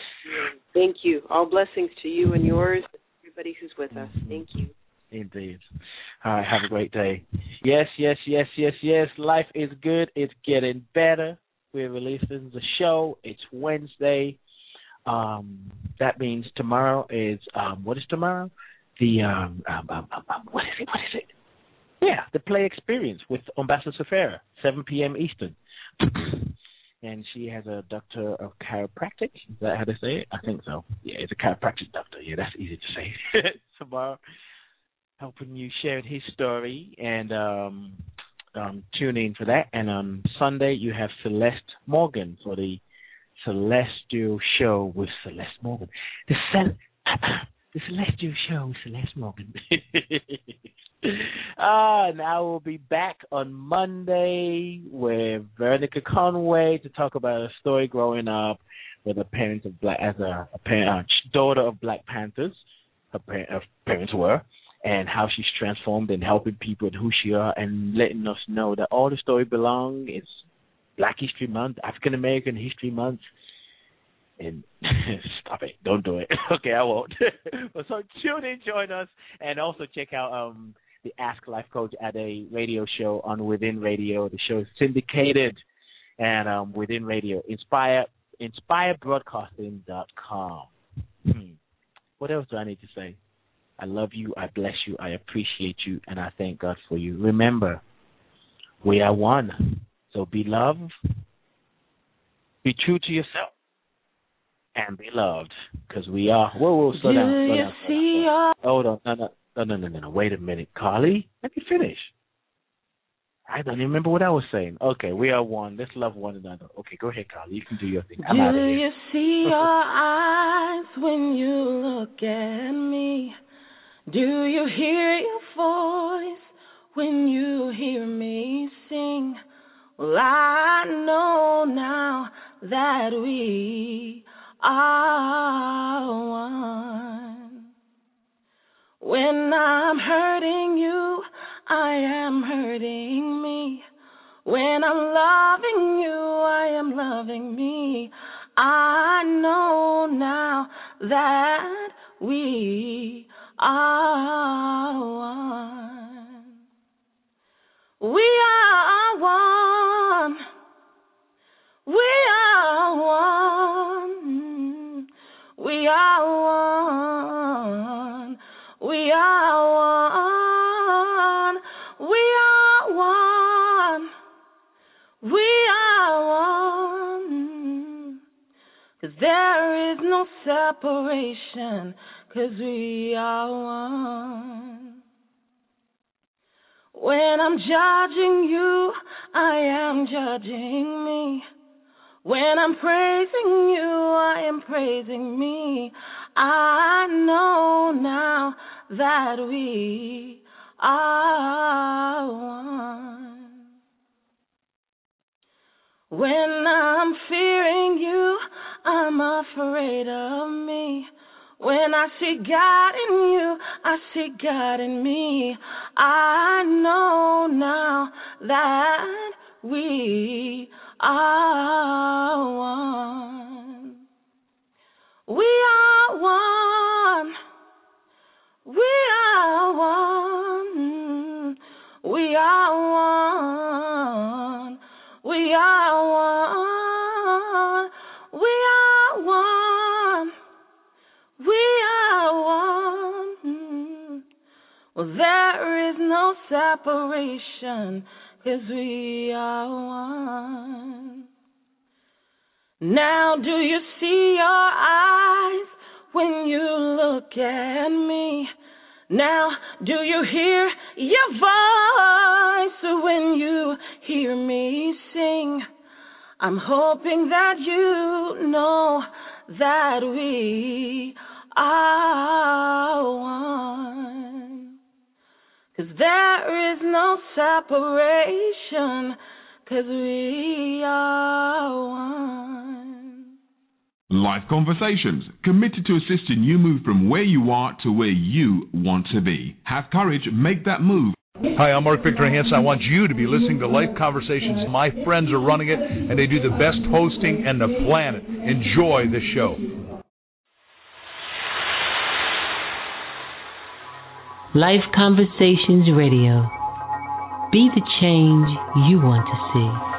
thank you. All blessings to you and yours, everybody who's with us. Thank you. Indeed. All right, have a great day. Yes, yes, yes, yes, yes. Life is good. It's getting better. We're releasing the show. It's Wednesday. Um, that means tomorrow is, um, what is tomorrow? The, um, um, um, um, what is it? What is it? Yeah, the Play Experience with Ambassador Safira, seven p.m. Eastern. And she has a doctor of chiropractic. Is that how they say it? I think so. Yeah, it's a chiropractic doctor. Yeah, that's easy to say. Tomorrow, helping you share his story, and um, um, tune in for that. And on Sunday, you have Celeste Morgan for the Celestial Show with Celeste Morgan. The, Cel- the Celestial Show with Celeste Morgan. Ah, and I will be back on Monday with Veronica Conway to talk about a story growing up with a parent of black, as a, a parent, uh, daughter of Black Panthers. Her parent, her parents were, and how she's transformed and helping people and who she are, and letting us know that all the story belong. It's Black History Month, African American History Month. And stop it. Don't do it. Okay, I won't. So tune in, join us, and also check out um, the Ask Life Coach at a radio show on Within Radio. The show is syndicated and um, Within Radio. Inspire, inspire broadcasting dot com. Hmm. What else do I need to say? I love you. I bless you. I appreciate you. And I thank God for you. Remember, we are one. So be loved. Be true to yourself. And be loved, because we are. Whoa, whoa, slow down, slow down, slow down. Hold on, no, no, no, no, no, no, no. Wait a minute, Carly. Let me finish. I don't even remember what I was saying. Okay, we are one. Let's love one another. Okay, go ahead, Carly. You can do your thing. I'm do out of here. you see your eyes when you look at me? Do you hear your voice when you hear me sing? Well, I know now that we are one. When I'm hurting you, I am hurting me. When I'm loving you, I am loving me. I know now that we are one. We are one. We are one. We are one. We are one. We are one. We are one. 'Cause there is no separation. 'Cause we are one. When I'm judging you, I am judging me. When I'm praising you, I am praising me. I know now that we are one. When I'm fearing you, I'm afraid of me. When I see God in you, I see God in me. I know now that we are one. We are one. We are one. We are one. We are one. We are one. We are one. Well, there is no separation, 'cause we are one. Now do you see your eyes when you look at me? Now do you hear your voice when you hear me sing? I'm hoping that you know that we are one. 'Cause there is no separation, 'cause we are one. Life Conversations, committed to assisting you move from where you are to where you want to be. Have courage, make that move. Hi, I'm Mark Victor Hansen. I want you to be listening to Life Conversations. My friends are running it, and they do the best hosting on the planet. Enjoy the show. Life Conversations Radio. Be the change you want to see.